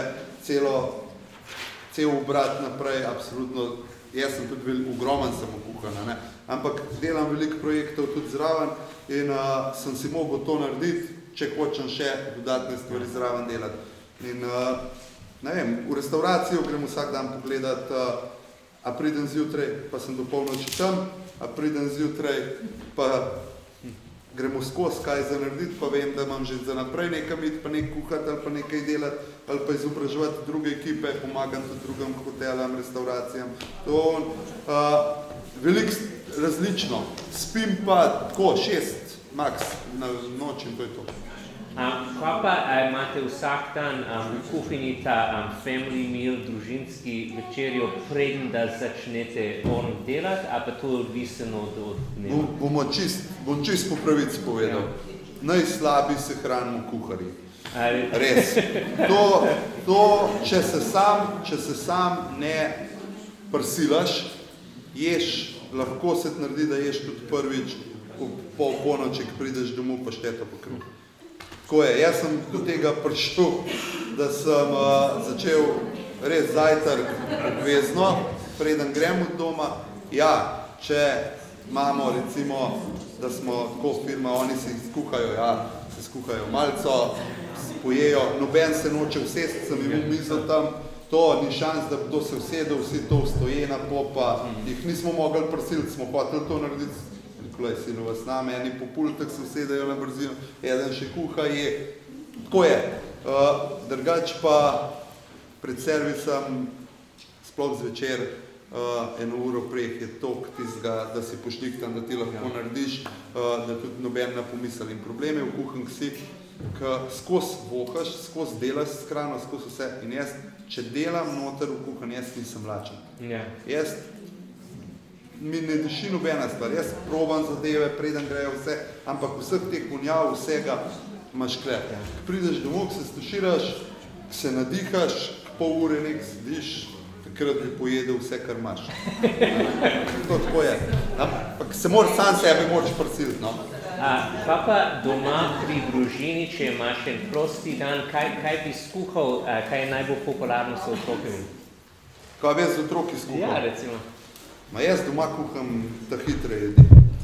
cel obrat naprej, absolutno. Jaz sem tudi ogromen samokuhan, ne? Ampak delam veliko projektov tudi zraven in sem si mogel to narediti, če hočem še dodatne stvari zraven delati. In ne vem, v restauracijo grem vsak dan pogledat, a pridem zjutraj, pa sem do polnoči tam, a pridem zjutraj, pa gremo skozi, kaj za narediti, pa vem, da imam že za naprej nekam iti, pa nek kuhati ali pa nekaj delati, ali pa izobraževati druge ekipe, pomagam tudi drugim hotelam, restauracijam. Veliko različno. Spim pa tako 6 max na noč in to je to. Kaj pa imate vsak dan v kuhinji ta family meal, družinski večerjo, preden da začnete delati, a pa to je odvisno od dneva? Bom čist po pravici povedal. Najslabiji se hranimo kuharji. Res. Če se sam ne prsilaš, ješ, lahko se ti naredi, da ješ tudi prvič po ponoči, ko prideš domov, pa šteto po kruh. Tako je, jaz sem do tega prišel, da sem začel res zajtrk obvezno, preden grem od doma. Ja, če imamo recimo, da smo tako firma, oni si skuhajo, se skuhajo malco, pojejo, noben se noče usesti, sem imel mizo tam, to ni šans, da kdo se usedel, vsi to ustojena popa, jih nismo mogli prisiliti, smo hoteli to narediti. Nikolaj, sinova s nami, eni po pultah se usedajo na brzino, eden še kuha je. Tako je. Drugač pa pred servisom, sploh zvečer, 1 uro prej je toliko tistega, da si poštiktan, da ti lahko narediš, da tudi noben ne pomisel. In probleme v kuhanki si, ko skozi vohaš, skozi delaš s hrano, skozi vse. In jaz, če delam noter v kuhanji, jaz nisem lačen. Jaz mi ne diši nobena stvar. Jaz probam zadeve, preden grejo vse, ampak vseh teh vonjav, vsega imaš kle. Ko prideš domov, se stuširaš, se nadihaš, pol ure nek sediš, takrat bi pojedel vse, kar imaš. To tako je. Ampak se sam sebe moraš prisiliti, no. Kaj pa doma pri družini, če imaš en prosti dan, kaj bi skuhal, kaj je najbolj popularno s otroki? Kaj bi z otroki skuhal? Ja, recimo. Jaz doma kuham ta hitre jedi.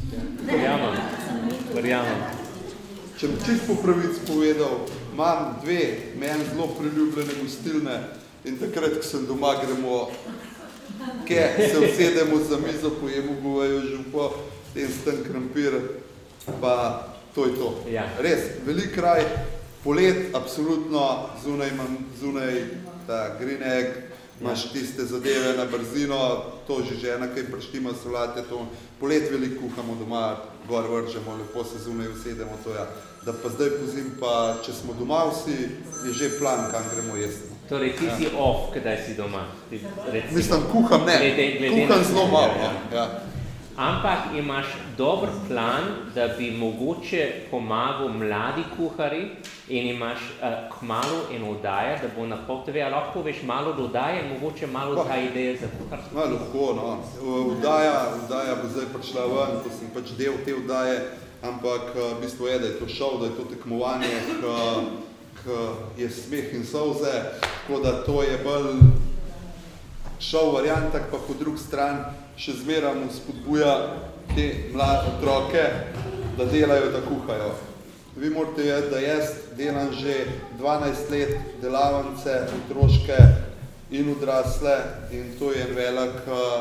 Verjamem. Če bi čisto po pravici povedal, imam 2 meni zelo priljubljene gostilne in takrat, ko sem doma, gremo, se usedemo za mizo, pojemo govejo župo, en stan krompir, pa to je to. Res, velik kraj, polet, absolutno, zunaj ta green egg, imaš tiste zadeve na brzino, to že žena, kaj prštima solate, to polet veliko kuhamo doma, gor vržemo, lepo se zunaj usedemo, to ja. Da pa zdaj pozim, pa če smo doma vsi, je že plan, kam gremo jesti. Torej, ti si off, kdaj si doma? Mislim, kuham ne, kuham zelo malo. Ampak imaš dober plan, da bi mogoče pomagal mladi kuhari in imaš kmalu en oddaja, da bo na POP-TV, a lahko veš malo dodaje, mogoče malo ta ideja za kuharstvo? Lahko, no. Oddaja bo zdaj prišla ven, ko sem pač del te oddaje, ampak v bistvu je, da je to šov, da je to tekmovanje, ki je smeh in solze, tako da to je bolj šov variantah, pa po drugi strani še zmeraj spodbuja te mlade otroke, da delajo, da kuhajo. Vi morate vedeti, da jaz delam že 12 let delavnice, otroške in odrasle in to je en velik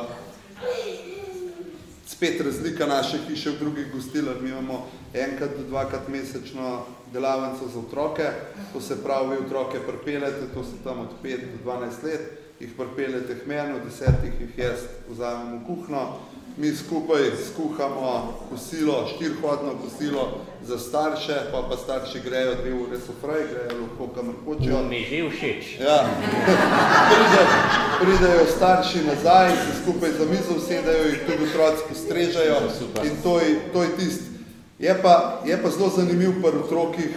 spet razlika naše hiše v drugih gostilah. Mi imamo enkrat do dvakrat mesečno delavnico za otroke, to se pravi, vi otroke pripeljete, to so tam od 5 do 12 let, jih pripeljete k meni, od 10 jih jaz vzamem v kuhno, mi skupaj skuhamo kosilo, 4-hodno kosilo za starše, pa starši grejo 2 ure sofrej, grejo lahko kamor hočejo. Mi že všeč. Ja. Pridejo starši nazaj, se skupaj za mizo usedejo, jih tudi otroci postrežajo in to je tisto. Je pa zelo zanimiv pri otrokih,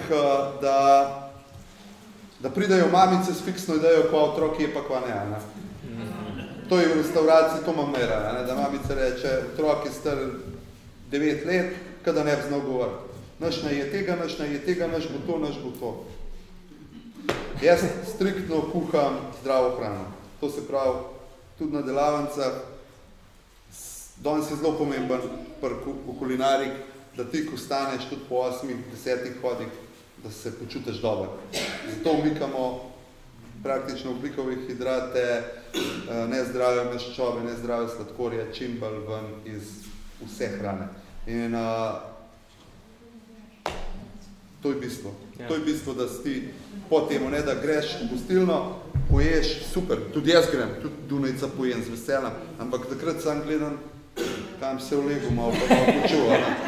da pridejo mamice s fiksno idejo, pa otroki je pa kva ne. To je v restauraciji, to imam najraje, da mamica reče, otrok je star 9 let, kada ne bi znal govoriti. Naš ne je tega, naš bo to. Jaz striktno kuham zdravo hrano. To se pravi, tudi na delavnicah, danes je zelo pomemben v kulinarik, da ti, ko staneš tudi po 8-10 hodih, da se počutiš dobro. Zato umikamo praktično ogljikove hidrate, nezdrave maščobe, nezdrave sladkorje, čim bolj ven iz vse hrane. In to je bistvo. To je bistvo, da si ti po temu, ne da greš v gostilno, poješ, super, tudi jaz grem, tudi Dunajca pojem z veselem, ampak takrat sam gledam, kam se vlegu malo pa počuva.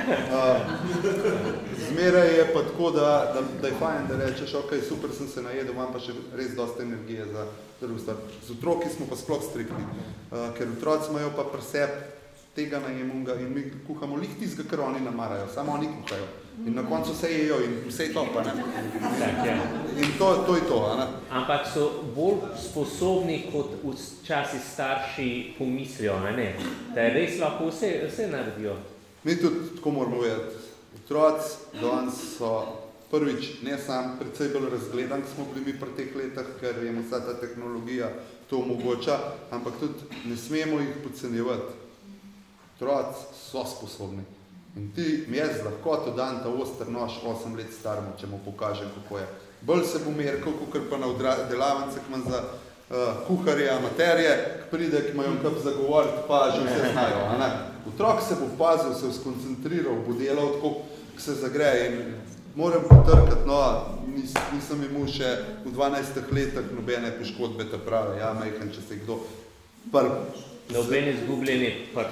Zmeraj je pa tako, da je fajn, da rečeš, ok, super sem se najedel, imam pa še res dosta energije za drugo stvar. Z otroki smo pa sploh striktni, ker otroci imajo pa pri sebi tega najemunga in mi kuhamo lih tistega, kar oni namarajo, samo oni kuhajo. In na koncu vse jejo in vse je to, pa ne? In to je to, ne? Ampak so bolj sposobni, kot včasih starši pomislijo, ne? Da je res lahko vse naredijo. Mi tudi tako moramo vedeti. Otroci danes so prvič, ne sam, precej bolj razgledan, smo bili mi pri teh letah, ker vemo, vsa ta tehnologija to omogoča, ampak tudi ne smemo jih podcenjevati. Otroci so sposobni. In ti mi jaz lahko to dan ta oster nož 8 let starmo, če mu pokažem, kako je. Bolj se bo merkal, kakor pa na delavnice, ki imam za kuharje, amaterje, ki pride, ki imajo kap zagovoriti, pa že vse znajo. Otrok se bo pazil, se bo skoncentriral, bo delal tako, ki se zagreje. In moram potrkati, no, nisem imel še v 12 letih nobene poškodbe ta prave, ja, majhen, če se kdo Noben izgubljeni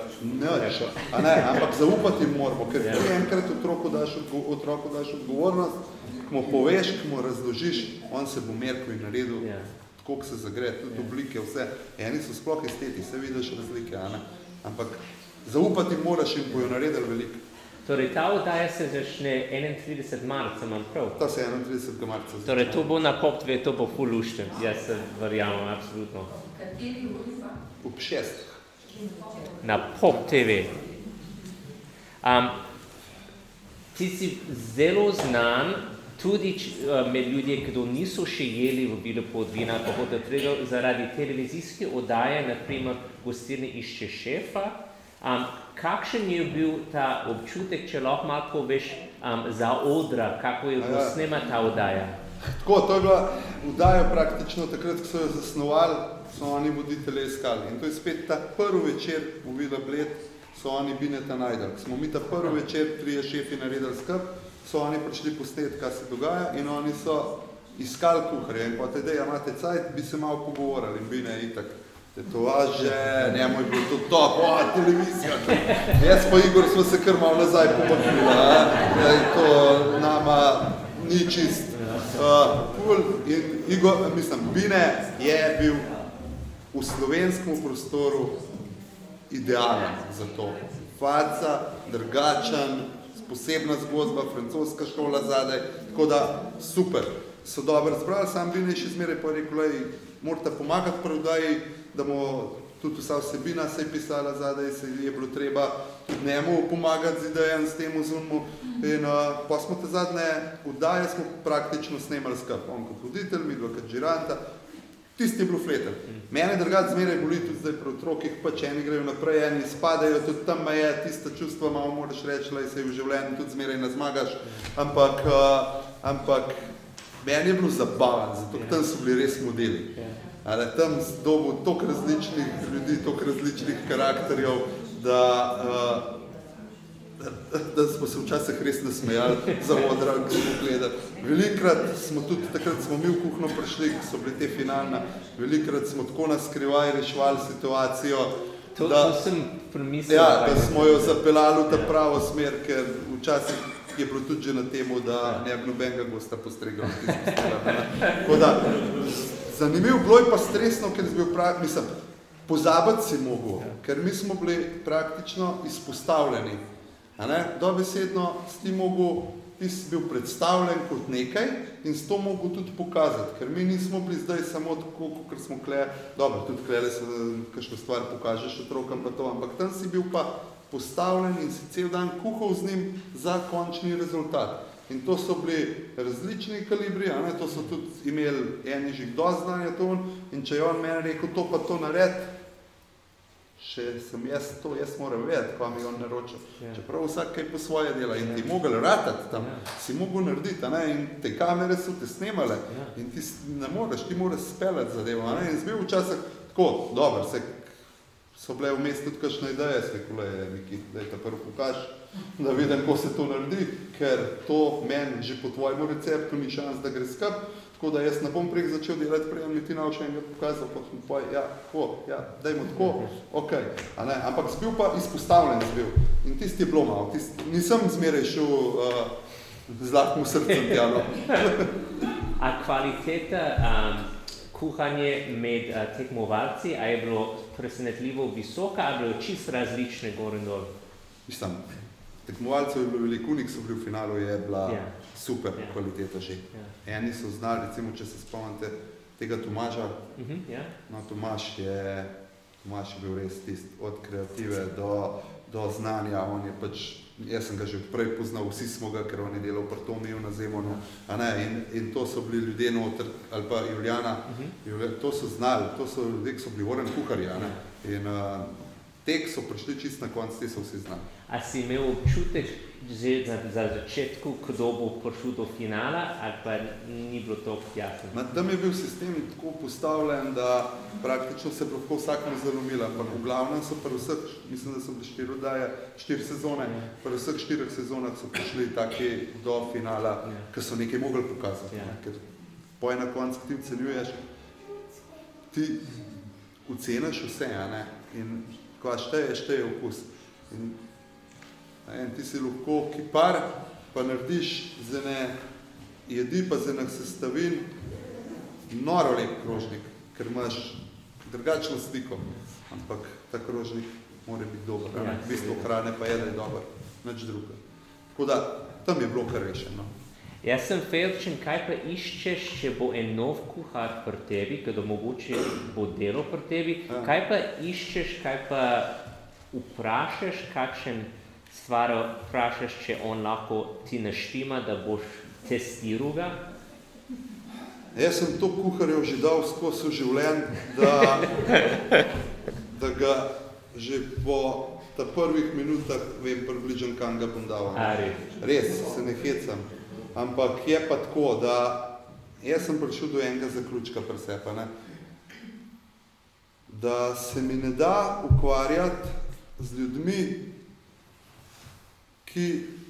ampak zaupati moramo, ker ti enkrat otroku daš odgovornost, ko mu poveš, ko mu razložiš, on se bo merkel in naredil, tako se zagre, tudi oblike, vse. Eni so sploh esteti, se vidiš razlike, ampak zaupati moraš in bojo naredili veliko. Torej, ta oddaja se začne 31. marca, imam prav? Ta se 31. marca začne. Torej, to bo na Pop TV, to bo ful lušten, jaz se verjamem, absolutno. Kateri uri pa? Ob 6. Na Pop TV. Ti si zelo znan, tudi med ljudje, ki niso še jeli v Bilo pod vina, pa bodo zaradi televizijske oddaje, naprimer, Gostilne išče šefa. Kakšen je bil ta občutek, če lahko malo poveš za odra, kako je bilo snema ta oddaja? Tako, to je bila oddaja praktično takrat, ko so jo zasnovali, so oni voditelje iskali. In to je spet ta prvi večer v Vila Bled, so oni Bineta najdali. Smo mi ta prvi večer, 3 šefi naredili skrb, so oni prišli posnet, kaj se dogaja in oni so iskali kuharje. In pa tedej, imate cajt, bi se malo pogovorili in Bine je itak tetovaže, njemu je bilo to top, televizija. Jaz pa Igor smo se kar malo nazaj pomaknili, da je to nama ni čist. In Igor, Bine je bil v slovenskem prostoru idealen za to. Faca, drugačen, posebna zgodba, francoska škola zadaj, tako da super. So dobro zbrali, sam Bine še zmeraj pa rekel, morate pomagati pri oddaji, da mu tudi vsa vsebina se je pisala zadaj, se je bilo treba tudi njemu pomagati z idejem, s tem ozunmu. In pa smo te zadnje oddaje smo praktično snemali skrb. On kot voditelj, mi dva kot žiranta. Tisti je bilo fleten. Mene drugače zmeraj boli tudi zdaj pri otrokih, pač eni grejo naprej, eni spadajo, tudi tam je tista čustva, malo moraš reči, da se v življenju tudi zmeraj ne zmagaš, ampak meni je bilo zabavan, zato tam so bili res modeli. Ali tam dobil toliko različnih ljudi, toliko različnih karakterjev, da smo se včasih res nasmejali za odra, ko smo gledali. Velikrat smo tudi, takrat smo mi v kuhno prišli, ko so bili te finalne, velikrat smo tako na skrivaj reševali situacijo, To sem premislil. Ja, da smo jo zapeljali v ta pravo smer, ker včasih je bilo tudi že na temu, da ne bi nobenega gosta postregal. Tako da, zanimivo bilo je pa stresno, ker si bil mislim, pozabiti si mogel, ker mi smo bili praktično izpostavljeni. Dobesedno si ti mogel, ti si bil predstavljen kot nekaj in si to mogel tudi pokazati, ker mi nismo bili zdaj samo tako, kot smo kle, dobro, tudi klele se kakšno stvar pokažeš otrokom pa to, ampak tam si bil pa postavljen in si cel dan kuhal z njim za končni rezultat. In to so bili različni kalibri, to so tudi imeli eni že dosti znanja to, in če je on meni rekel to pa to naredi, še sem jaz moram vedeti, kaj mi on naroča. Čeprav vsak kaj po svoje dela in ti mogel ratati tam, si mogel narediti, in te kamere so te snemale in ti ne moreš, ti moraš speljati zadevo. In zbil včasih tako, dobro, so bile vmes tudi kakšne ideje, daj ta prvo pokaž, da vidim, ko se to naredi, ker to meni že po tvojemu receptu ni šans, da gre skup, tako da jaz ne bom prek začel delati, prej mi ti naučil in ga pokazal, pa sem tvoj, dajmo tako, okej. Ampak zbil pa izpostavljen zbil in tisti je bilo malo, nisem zmeraj šel z lahkim srcem tjano. A kvaliteta kuhanje med tekmovalci, a je bilo presenetljivo visoka, a je bilo čisto različne gor in dol? Mislim, tekmovalcev je bilo veliko, ki so bili v finalu, je bila super kvaliteta že. Eni so znali, recimo, če se spomnite tega Tomaža, Tomaž je bil res tist od kreative do znanja, on je pač, jaz sem ga že prej poznal, vsi smo ga, ker on je delal pri Tomiju na Zemonu, in to so bili ljudje noter, ali pa Julijana, to so znali, to so ljudje, ki so bili voren kuharji, in tek so prišli čist na konc, te so vsi znali. A si imel občutek že za začetku, kdo bo prišel do finala, ali pa ni bilo toliko jasno? Tam je bil sistem tako postavljen, da praktično se bi lahko vsakmu zalomila, ampak v glavnem so pri vseh, mislim, da so bili 4 sezone, pri vseh 4 sezonah so prišli taki do finala, ki so nekaj mogli pokazati. Ker poj na konc, ki ti ocenjuješ, ti oceniš vse, in ko šteje okus. In ti si lahko kipar, pa narediš z ene jedi, pa z enih sestavin noro lep krožnik, ker imaš drugačno sliko, ampak ta krožnik mora biti dober. V bistvu hrane pa je, da je dober, nič druga. Tako da, tam je bilo kar rešeno. Jaz sem fejlčen, kaj pa iščeš, če bo en nov kuhar pri tebi, kada mogoče bo delo pri tebi, kaj pa iščeš, kaj pa vprašaš, kakšen stvar vprašaš, če on lahko ti naštima, da boš testiral ga? Jaz sem to kuharjev že dal skozi življenj, da ga že po ta prvih minutah vem približno, kam ga bom dal. Res, se ne hecam. Ampak je pa tako, da jaz sem prišel do enega zaključka pri sebi, da se mi ne da ukvarjati z ljudmi, ki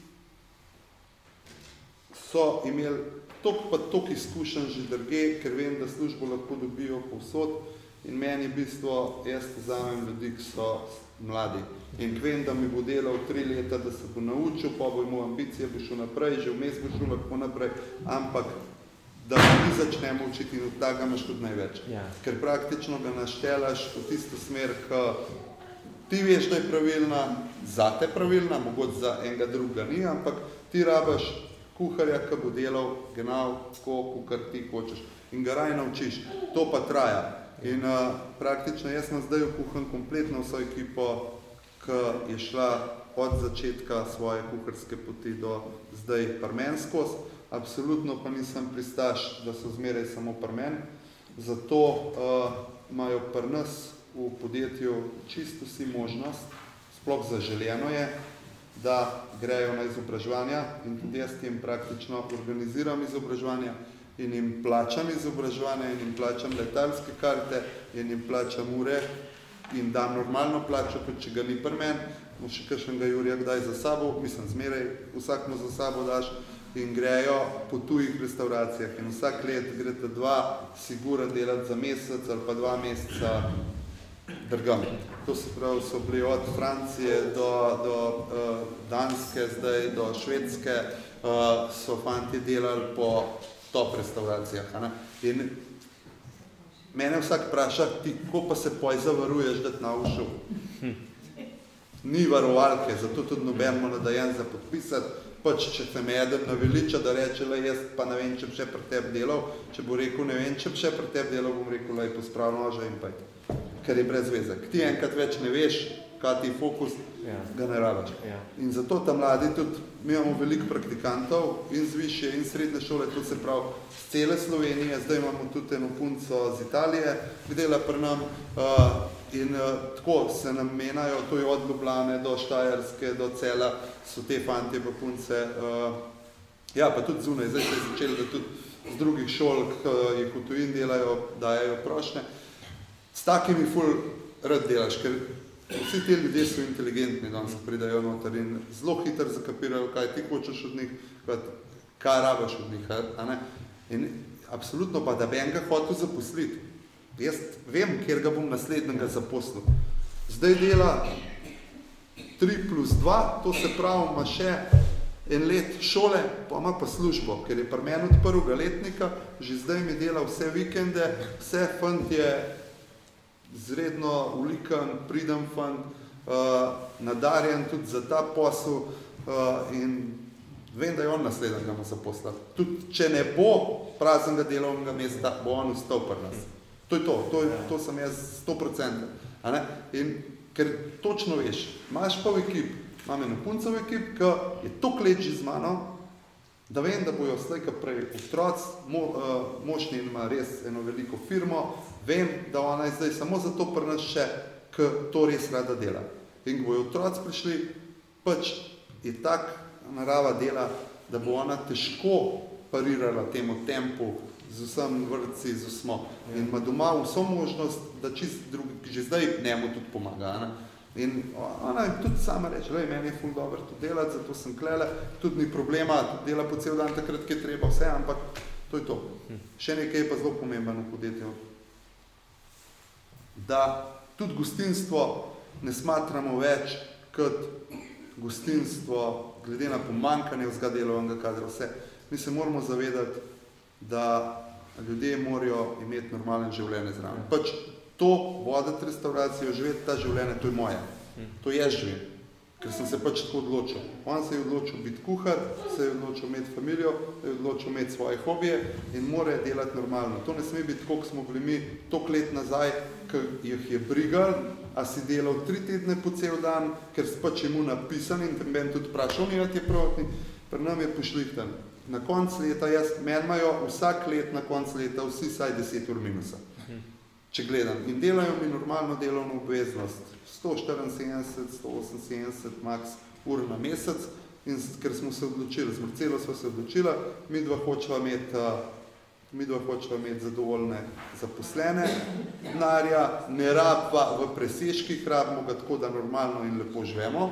so imeli toliko izkušenj že drugje, ker vem, da službo lahko dobijo povsod in meni v bistvu, jaz vzamem ljudi, ki so mladi in vem, da mi bo delal 3 leta, da se bo naučil, pa bo imel ambicije, bo šel naprej, že vmes bo šel lahko naprej, ampak da mi začnemo učiti in od tega imaš tudi največ. Ker praktično ga naštelaš v tisto smer, ki ti veš, da je pravilna, zate pravilna, mogoče za enega drugega ni, ampak ti rabaš kuharja, ki bo delal genau tako, kar ti hočeš in ga raj naučiš. To pa traja. In praktično jaz sem zdaj kuham kompletno vso ekipo, ki je šla od začetka svoje kuharske poti do zdaj pri meni skozi. Absolutno pa nisem pristaš, da so zmeraj samo pri meni. Zato imajo pri nas v podjetju čisto vsi možnost, sploh zaželeno je, da grejo na izobraževanja in tudi jaz jim praktično organiziram izobraževanja in jim plačam izobraževanja in jim plačam letalske karte in jim plačam ure in dam normalno plačo, tudi če ga ni pri meni, mu še kakšnega Jurija kdaj za sabo, mislim zmeraj, vsakmo za sabo daš in grejo po tujih restauracijah in vsak let grete 2 sigura delati za mesec ali pa 2 meseca drgam. To se pravi, so bili od Francije do Danske, zdaj do Švedske, so fanti delali po top restauracijah. In mene vsak vpraša, ti, ko pa se poj zavaruješ, da ti na ušel? Ni varovalke, zato tudi nobenmo nadajen za podpisati. Pač, če se me eden naveliča, da reče, jaz pa ne vem, če bi še pri tebi delal, če bo rekel, ne vem, če bi še pri tebi delal, bom rekel, posprav noža in pojdi. Ker je brez veze. Ti enkrat več ne veš, kaj ti fokus, ga ne rabiš. In zato ta mladi tudi, mi imamo veliko praktikantov in z višje in srednje šole, to se pravi z cele Slovenije, zdaj imamo tudi eno punco z Italije, ki dela pri nam in tako se nam menajo, to je od Ljubljane do Štajerske, do Cela, so te fantje pa punce, pa tudi zunaj, zdaj se je začeli, da tudi z drugih šol, ki jih v tujin delajo, dajajo prošnje. S takimi ful rad delaš, ker vsi ti ljudje so inteligentni, danes pridajo noter in zelo hitro zakapirajo, kaj ti hočeš od njih, kaj rabaš od njih. In absolutno pa, da bi enega hotel zaposliti. Jaz vem, kjer ga bom naslednjega zaposlil. Zdaj dela 3+2, to se pravi, ima še en let šole, pa ima pa službo, ker je pri meni od prvega letnika, že zdaj mi dela vse vikende, vse fant je zredno ulikan, pridem fant, nadarjen tudi za ta posel in vem, da je on naslednjega mu zaposlal. Tudi če ne bo praznega delovnega mesta, bo on ustal pri nas. To je to sem jaz 100%. In ker točno veš, imaš pa v ekip, imam eno punco v ekip, ki je toliko let že z mano, da vem, da bojo slejka prej otroci, mošni ima res eno veliko firmo, vem, da ona je zdaj samo zato pri nas še, ki to res rada dela. In ko bojo otroci prišli, pač je tak narava dela, da bo ona težko parirala temu tempu z vsem vrtci, z vsmo. In ima doma vso možnost, da čist drugi, že zdaj njemu tudi pomaga. In ona tudi sama reče, meni je ful dobro to delati, zato sem klele, tudi ni problema, tudi dela po cel dan takrat, ki je treba vse, ampak to je to. Še nekaj je pa zelo pomembno v podjetju. Da tudi gostinstvo ne smatramo več kot gostinstvo glede na pomanjkanje vzga delovnega kadra vse. Mi se moramo zavedati, da ljudje morajo imeti normalen življenje zraven. Pač to voditi restauracijo, živeti ta življenje, to je moje. To jaz živim, ker sem se pač tako odločil. On se je odločil biti kuhar, se je odločil imeti familijo, se je odločil imeti svoje hobije in mora delati normalno. To ne sme biti tako, kot smo bili mi toliko let nazaj, ker jih je brigal, a si delal 3 tedne po cel dan, ker si pač je mu napisan in tem tudi vprašal, je prvotni, pri nam je pošlihten. Na konc leta, meni imajo vsak let na konc leta vsi saj 10 ur minusa. Če gledam. In delajo mi normalno delovno obveznost. 174, 178 max ur na mesec. In ker smo se odločili, z Marcelo smo se odločila, mi dva hočeva imeti zadovoljne zaposlene denarja, ne rabva v presežkih, rabimo ga tako, da normalno in lepo živemo.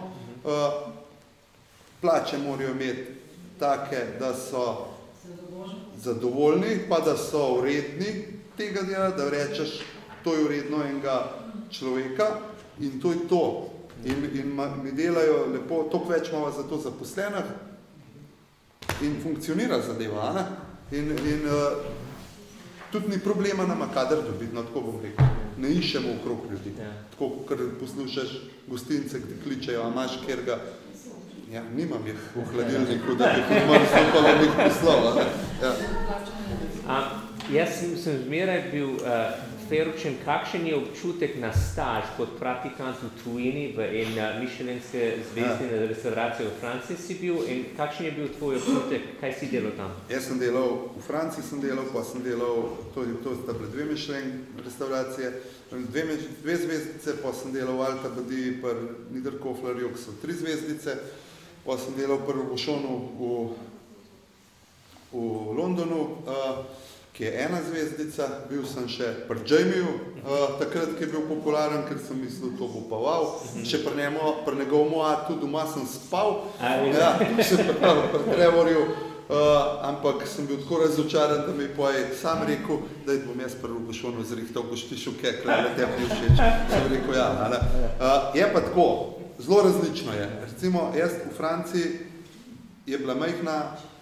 Plače morajo imeti take, da so zadovoljni, pa da so vredni tega dela, da rečeš, to je vredno enega človeka in to je to. In mi delajo lepo, toliko več imamo za to zaposlenih in funkcionira zadeva. In tudi ni problema nama kadar dobiti, tako bom rekel. Ne iščemo okrog ljudi. Tako, ker poslušaš gostince, ki te kličejo, a imaš kjerga. Ja, nimam jih v hladilniku, da bi tudi malo stopalo njih poslova. Jaz sem zmeraj bil Feručen, kakšen je občutek na staž kot praktikant v tujini v en mišelinske zvezdne restauracije v Franciji si bil in kakšen je bil tvoj občutek, kaj si delal tam? Jaz sem delal, v Franciji pa sem delal, to sta bile 2 Michelin restauracije, 2 zvezdice, pa sem delal v Alta Badi, pri Niederkoflerju, ki so 3 zvezdice, pa sem delal pri Aubuchonu v Londonu, ki je 1 zvezdica, bil sem še pri Jamieju, takrat, ki je bil popularen, ker sem mislil, to bo pa wow. Še pri njegovemu atu doma sem spal, se pravi pri Trevorju, ampak sem bil tako razočaran, da mi je sam rekel, da bom jaz pri Aubuchonu zrihtal, boš ti šuke, klele tebi všeč. Sem rekel, je pa tako, zelo različno je. Recimo, jaz v Franciji je bila majhna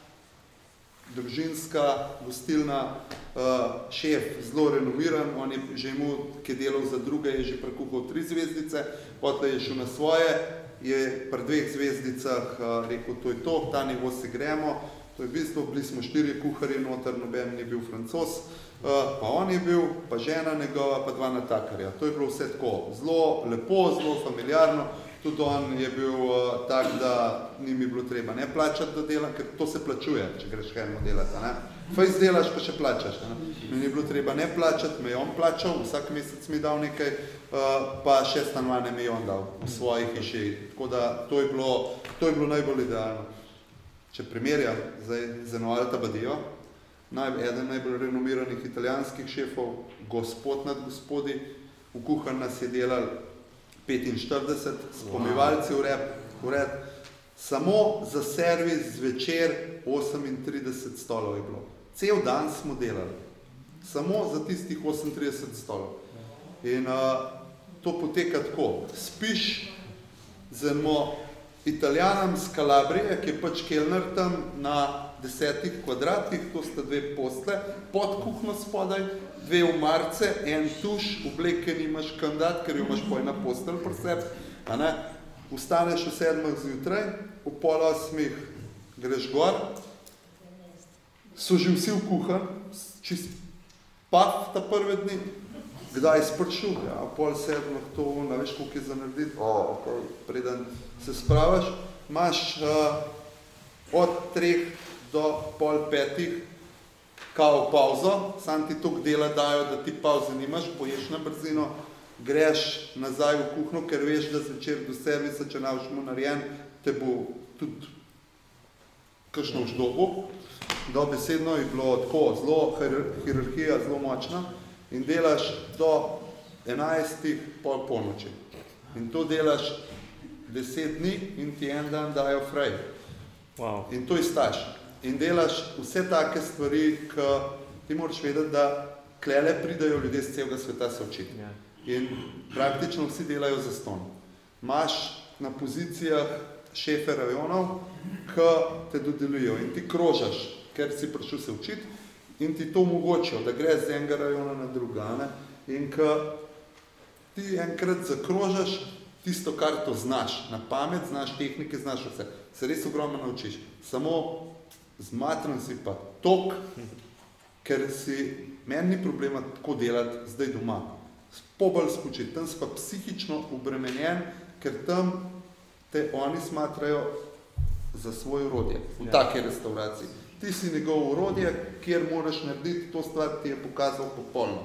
družinska gostilna, šef zelo renomiran, on je že imel, ki je delal za druge, je že prekuhal 3 zvezdice, potem je šel na svoje, je pri 2 zvezdicah rekel, to je to, ta nivo se gremo, to je v bistvu, bili smo 4 kuharji noter, noben ni bil Francoz, pa on je bil, pa žena njegova, pa 2 natakarja. To je bilo vse tako, zelo lepo, zelo familiarno. Tudi on je bil tak, da ni mi bilo treba ne plačati do dela, ker to se plačuje, če greš helmo delati. Fejs delaš, pa še plačaš. Mi ni bilo treba ne plačati, me je on plačal, vsak mesec mi dal nekaj, pa še stanovanje mi je on dal v svoji hiši. Tako da to je bilo najbolj idealno. Če primerjam zdaj z eno Alta Badijo, eden najbolj renomiranih italijanskih šefov, gospod nad gospodi, v kuhar nas je delal 45, s pomivalci v red, samo za servis zvečer 38 stolov je bilo. Cel dan smo delali, samo za tistih 38 stolov. In to poteka tako, spiš z eno Italijanom z Kalabrije, ki je pač kelner tam na 10 kvadratih, to sta 2 postle, pod kuhno spodaj, 2 omarce, 1 tuš, obleke nimaš kandidat, ker jo imaš po ena postelj pri sebi, Vstaneš v 7 zjutraj, v 7:30 greš gor, so že vsi v kuhan, čist paf ta prve dni, kdaj spršil, v 6:30 to, veš, koliko je za narediti, preden se spravaš, imaš od 3 do 4:30 kao pauzo, sam ti toliko dela dajo, da ti pauze nimaš, poješ na brzino, greš nazaj v kuhno, ker veš, da zvečer do servisa, če naš mu narejen, te bo tudi kakšno vždobo. Dobesedno je bilo tako, zelo hierarhija, zelo močna in delaš do 11, pol polnoči. In to delaš 10 dni in ti en dan dajo frej. Wow. In to izstaš. In delaš vse take stvari, ki ti moraš vedeti, da klele pridajo ljudje z celega sveta se učiti. Yeah. In praktično vsi delajo za ston. Imaš na pozicijah šefe rajonov, ki te dodelijo in ti krožaš, ker si prišel se učiti in ti to omogočijo, da greš z enega rajona na druga. In ko ti enkrat zakrožaš tisto, kar to znaš, na pamet, znaš tehnike, znaš vse, se res ogromno naučiš. Samo zmatran si pa tok, ker meni ni problema tako delati zdaj doma. Pobal skočiti, tam si pa psihično obremenjen, ker tam te oni smatrajo za svoje orodje, v take restauraciji. Ti si njegov orodje, kjer moraš narediti to stvar, ti je pokazal popolno.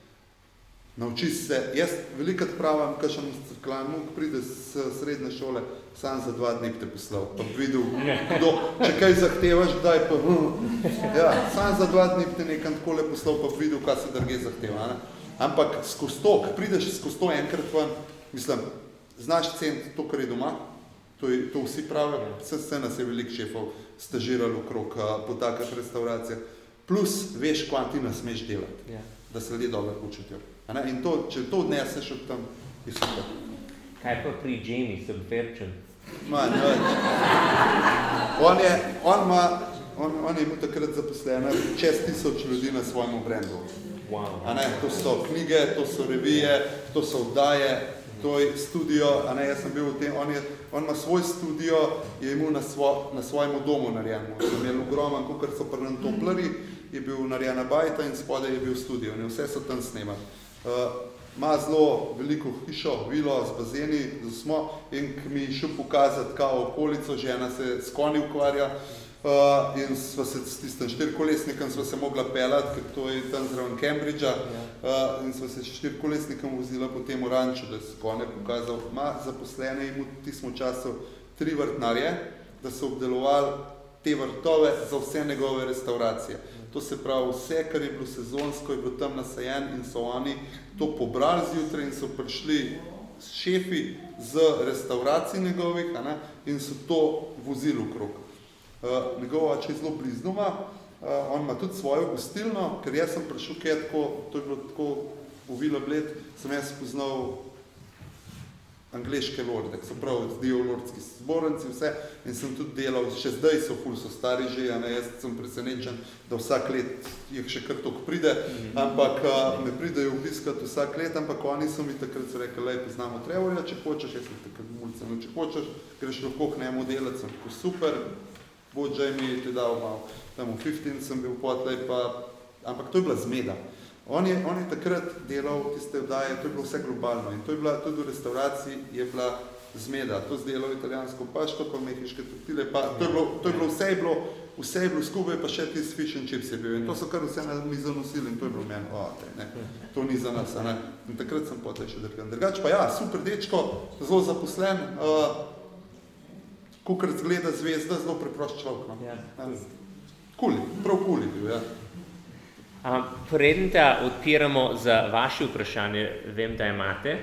Naučiš se, jaz velikrat pravim, kakšen Cvrklan pride s srednje šole, sam za 2 dni te poslal, pa videl, kdo, če kaj zahtevaš, kdaj pa, sam za 2 dni te nekam takole poslal, pa videl, kaj se drugje zahteva. Ampak skozi to, ko prideš skozi to enkrat ven, mislim, znaš ceniti to, kar je doma, to vsi pravijo, vse nas je veliko šefov stažiralo okrog po takih restauracijah, plus veš, kvanj ti ne smeš delati, da se ljudje dobro počutijo. In to, če to odneseš od tam, je super. Kaj pa pri Jamie, sem Ferčen? On je imel takrat zaposleno 6,000 ljudi na svojemu brendu. Wow. To so knjige, to so revije, to so oddaje, to je studio, jaz sem bil v tem, On ima svoj studio, je imel na svojemu domu narejen. So imeli ogromen, kakor so pri nam Toplerji, je bil narejena bajta in spodaj je bil studio. In vse so tam snemali. Ima zelo veliko hišo, vilo z bazeni, in ki mi je šel pokazati kao okolico, žena se s konji ukvarja, in sva se s tistem 4-kolesnikom sva se mogla pelati, ker to je tam zraven Cambridgea, in sva se s 4-kolesnikom vozila po tem ranču, da se konje pokazal. Ima zaposlene in v tistem času 3 vrtnarje, da so obdelovali te vrtove za vse njegove restauracije. To se pravi, vse, kar je bilo sezonsko, je bilo tam nasajen in so oni to pobrali zjutraj in so prišli šefi z restauracij njegovih, in so to vozili okrog. Njegov oče je zelo blizu doma, on ima tudi svojo gostilno, ker jaz sem prišel to je bilo tako v Vila Bled, sem jaz poznal angleške lorde, so prav zdijo v lordski zbornici, vse, in sem tudi delal, še zdaj so stari že, jaz sem presenečen, da vsak let jih še kar toliko pride, ampak me pridejo obiskat vsak let, ampak oni so mi takrat so rekli, lej, poznamo Trevorja, če hočeš, jaz sem takrat mulce, no, če hočeš, greš lahko k njemu delati, sem tako super, bo Jamie ti dal malo, tam v 15 sem bil potlej, ampak to je bila zmeda. On je takrat delal tiste vdaje, to je bilo vse globalno in to je bila tudi v restauraciji je bila zmeda. To zdelal italijansko pašto, pa mehiške tortile, pa to je bilo vse je bilo skupaj, pa še tisti fish and chips je bil. In to so kar vse na mizo nosili in to je bilo meni, to ni za nas, In takrat sem potem še drgan. Drugač pa ja, super dečko, zelo zaposlen, kakor zgleda zvezda, zelo preprost človek. Prav kul je bil, ja. Preden da odpiramo za vaše vprašanje, vem, da imate.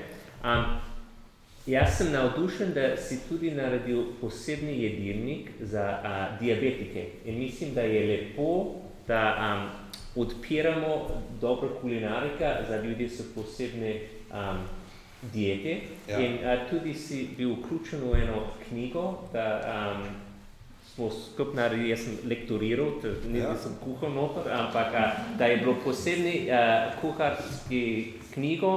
Jaz sem navdušen, da si tudi naredil posebni jedilnik za diabetike. In mislim, da je lepo, da odpiramo dobro kulinarika za ljudi s posebne diete. Ja. In tudi si bil vključen v eno knjigo, da smo skupaj naredili, jaz sem lektoriral, nisem kuhal noter, ampak da je bilo posebni kuharski knjigo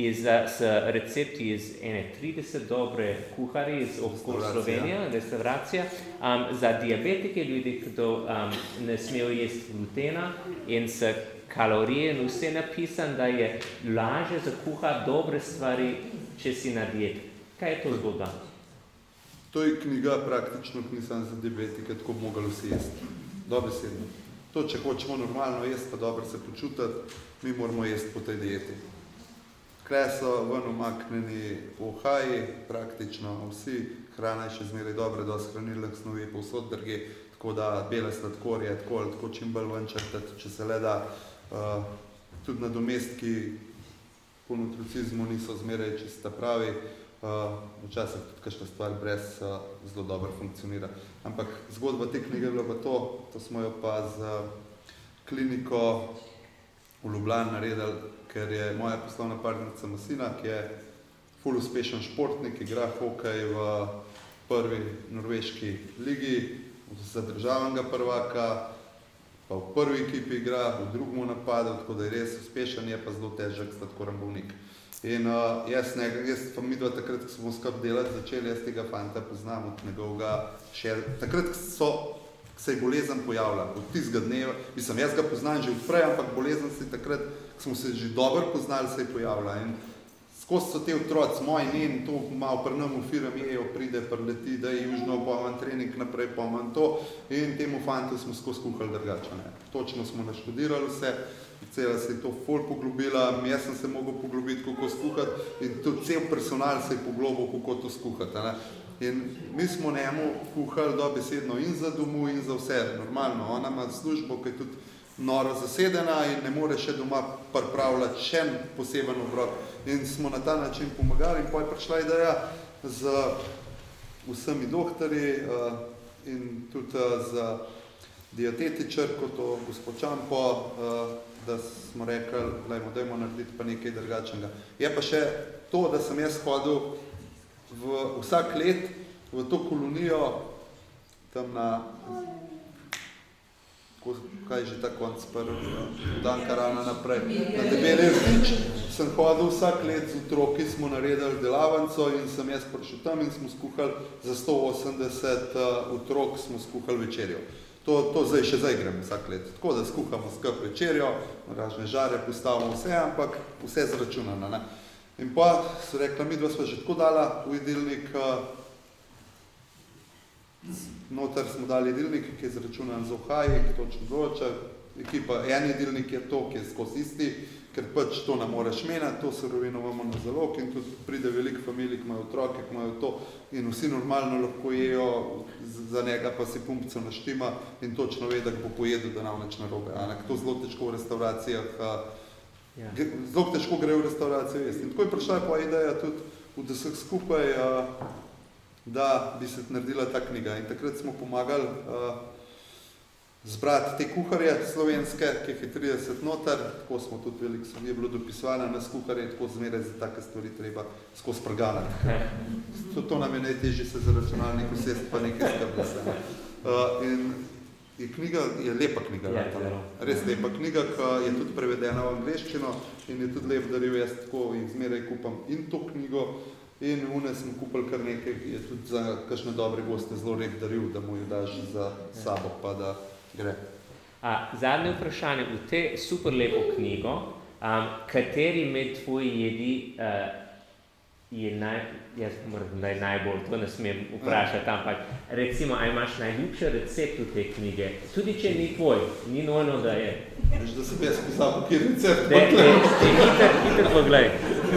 s recepti iz 30 dobre kuharji iz okoli Slovenije, restauracija, za diabetike ljudi, ki ne smejo jesti glutena in s kalorije in vse napisan, da je lažje za kuhati dobre stvari, če si na dieti. Kaj je to zgodba? To je knjiga praktično, ki nisem za diabetike, tako bi mogli vsi jesti. Dobesedno. To, če hočemo normalno jesti, pa dobro se počutiti, mi moramo jesti po tej dieti. Tukaj so ven umaknjeni ohaji, praktično vsi, hrana je še zmeraj dobra, dosti hranilnih snovi, povsod drugje, tako da bele sladkorje, tako čim bolj ven črtati, če se le da. Tudi nadomestki po nutricizmu niso zmeraj čisto pravi. Včasih tudi kakšna stvar brez zelo dobro funkcionira. Ampak zgodba te knjige je bila pa to smo jo pa z kliniko v Ljubljani naredili, ker je moja poslovna partnerica Masina, ki je ful uspešen športnik, igra hokej v prvi norveški ligi, za državnega prvaka, pa v prvi ekipi igra, v drugemu napadu, tako da je res uspešen, je pa zelo težek sladkoren bolnik. In jaz pa midva takrat, ko smo skupaj delati začeli, jaz tega fanta poznam od njegovega takrat, ko se je bolezen pojavila, od tistega dneva, mislim, jaz ga poznam že odprej, ampak bolezen se takrat, ko smo se že dobro poznali, se je pojavila. In skozi so te otroci, moji njen, to malo pri nam v firm jejo, pride, prleti, da je južno, pa imam trening naprej, pa imam to, in temu fantu smo skozi kuhali drugače. Točno smo naštudirali vse, cela se je to ful poglobila, jaz sem se mogel poglobiti, kako skuhati, in tudi cel personal se je poglobil, kako to skuhati. In mi smo njemu kuhali dobesedno in za domu, in za vse, normalno. Ona ima službo, ki je tudi noro zasedena in ne more še doma pripravljati še poseben obrok. In smo na ta način pomagali in potem je prišla ideja z vsemi doktorji in tudi z dietetičarko, to gospod Čampo, da smo rekli, dajmo narediti pa nekaj drugačnega. Je pa še to, da sem jaz hodil vsak let v to kolonijo tam na kaj že ta konc dan Karana naprej, na Debeli Rtič, sem hodil vsak let z otroki, smo naredili delavnico in sem jaz prišel tam in smo skuhali za 180 otrok, smo skuhali večerjo. To zdaj še zdaj gremo vsak let, tako da skuhamo skup večerjo, razne žare postavimo vse, ampak vse zračunano, ne. In pa so rekla, midva sva že tako dala v jedilnik, noter smo dali jedilnik, ki je zračunan z ohaji, ki točno določa, ekipa, en jedilnik je to, ki je skozi isti, ker pač to ne moreš menjati, to surovino imamo na zalog in tudi pride veliko familij, ki imajo otroke, ki imajo to in vsi normalno lahko jejo, za njega pa si pumpco naštima in točno ve, da bo pojedel, da nam nič narobe. To zelo težko v restauracijah, zelo težko gre v restauracijo jesti. In tako je prišla pa ideja tudi od vseh skupaj, da bi se naredila ta knjiga. In takrat smo pomagali zbrati te kuharje slovenske, ki jih je 30 noter, tako smo tudi veliko, je bilo dopisovano nas kuharje, tako zmeraj za take stvari treba skozi preganati. To nam je najtežje se za računalnik usesti, pa nekaj skrbiti. In knjiga je lepa knjiga, res lepa knjiga, ki je tudi prevedena v angleščino in je tudi lep daril, jaz tako in zmeraj kupam in to knjigo, in une smo kupili kar nekaj, je tudi za kakšne dobre goste zelo lep daril, da mu jo daš za sabo, pa da gre. Zadnje vprašanje, v te super lepo knjigo, kateri med tvoji jedi je najbolj, to ne smem vprašati, ampak recimo, a imaš najljubši recept v te knjige, tudi če ni tvoj, ni nujno, da je. Veš, da se jaz pozabil, kje recept? Hiter poglej.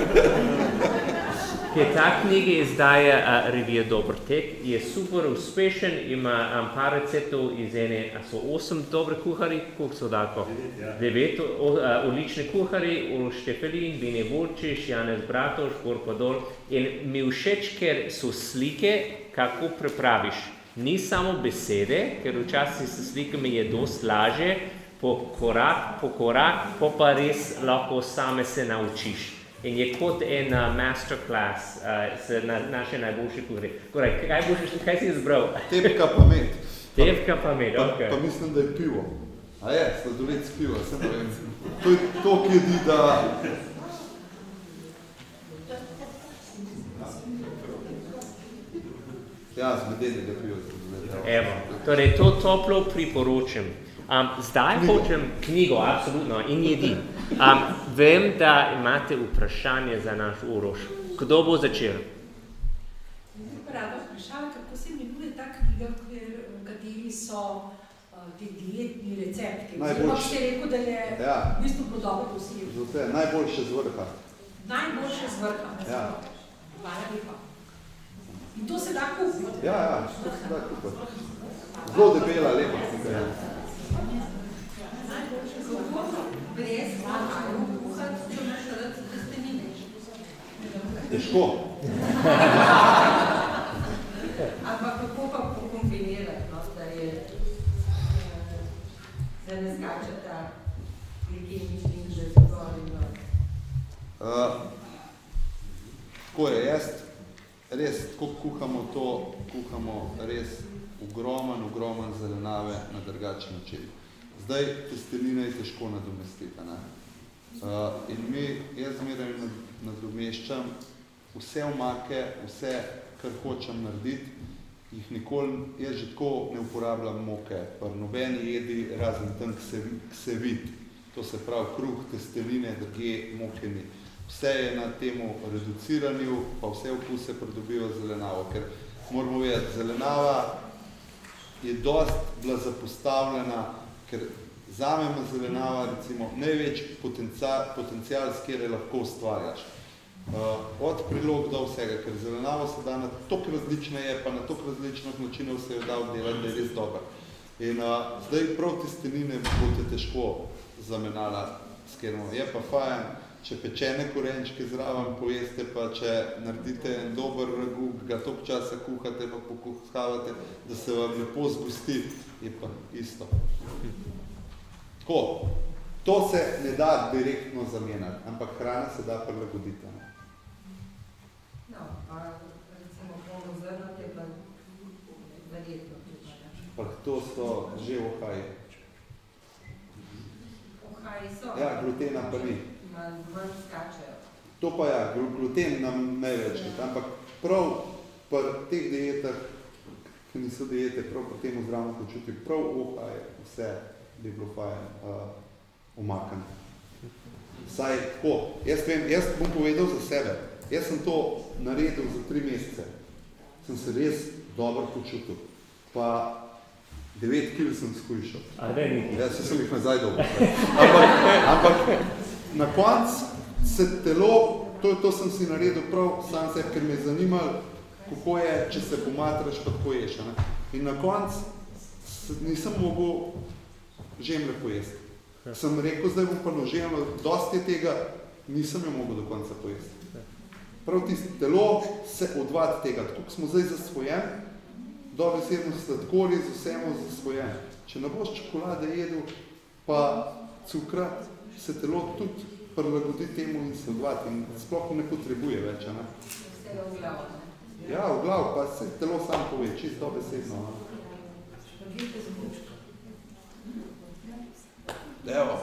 Ki ta knjiga izdaja revija Dober tek, je super uspešen, ima par receptov iz ene, so 8 dobre kuhari, koliko so tako? 9 odlični kuhari, Uroš Štefelin, Bine Volčiš, Janez Bratoš, Gor Podol. In mi všeč, ker so slike, kako pripraviš. Ni samo besede, ker včasih s slikami je dosti lažje, korak po korak, pa res lahko same se naučiš. In je kot en masterclass s naše najboljše kuharje. Kaj si izbral? Tepka pa med. Tepka pa med, okej. Pa mislim, da je pivo. A je, sladoled s pivo, se ne vem. To je to, ki jedi, da... Ja, zmedenega piva. Evo, torej to toplo priporočam. Zdaj hočem knjigo, absolutno, in jedi. Vem, da imate vprašanje za naš Uroš. Kdo bo začel? Rada vprašala, kako se imenuje ta knjiga, v kateri so ti dietni recepti. Oziroma, ste rekel, da je v bistvu podobno posebno. Najboljše z vrha. Najboljše z vrha. Ja. Hvala lepa. In to se da kupiti? Ja, to se da kupiti. Zelo debela, lepa knjiga. Brez malo kuhati, če imaš rad testenine. Težko. Ampak kako pa pokombinirati, da se ne skačeta glikemični indeks gor in dol? Tako je, jaz res, ko kuhamo res ogromen zelenave na drugačen način. Zdaj testenine je težko nadomestiti. In jaz zmeraj nadomeščam vse omake, vse, kar hočem narediti, jih nikoli, jaz že tako ne uporabljam moke, pa nobeni jedi razen tam ksevit, to se pravi kruh, testenine, drugje, moke ni. Vse je na temu reduciranju, pa vse okuse pridobiva zelenavo, ker moramo vedeti, zelenava je dost bila zapostavljena, ker zame ima zelenava recimo največji potencial, s kjer lahko ustvarjaš. Od prilog do vsega, ker zelenava se da na toliko različne je, pa na toliko različnih načinov se jo da obdelati, da je res dober. In zdaj prav testenine boste težko zamenjala s kjermo. Je pa fajn, če pečene korenčke zraven pojeste, pa če naredite en dober ragu, ga toliko časa kuhate, pa pokuhavate, da se vam lepo zgosti, je pa isto. Tako, to se ne da direktno zamenjati, ampak hrana se da prilagoditi. No, pa recimo polnozrnate pa verjetno. Pa to so že ohaji. Ja, glutena pa ni. To pa ja, gluten nam največ, ampak prav pri teh dietah, ki niso diete, prav pri temu zdravno počuti, prav je vse bi bilo fajn umakano. Saj tako, jaz bom povedal za sebe, jaz sem to naredil za 3 mesece, sem se res dobro počutil, pa 9 kil sem skušal. Jaz sem jih nazaj dobil. Ampak na koncu se telo, to sem si naredil prav sam sebi, ker me je zanimalo, kako je, če se pomatraš, pa tako ješ. In na koncu nisem mogel žemlje pojesti. Sem rekel, zdaj bom pa nožemljal, dosti tega nisem jo mogel do konca pojesti. Prav tisto telo se odvati tega, tako ko smo zdaj zasvojeni, dobesedno sladkorji z vsemu zasvojeni. Če ne boš čokolade jedel, pa cukra, se telo tudi prilagodi temu in se odvati in sploh ne potrebuje več. Ne? Vsega v glavo, ne? Ja, v glavo, pa se telo sam pove, čisto dobesedno. Špagete z bučko. Evo.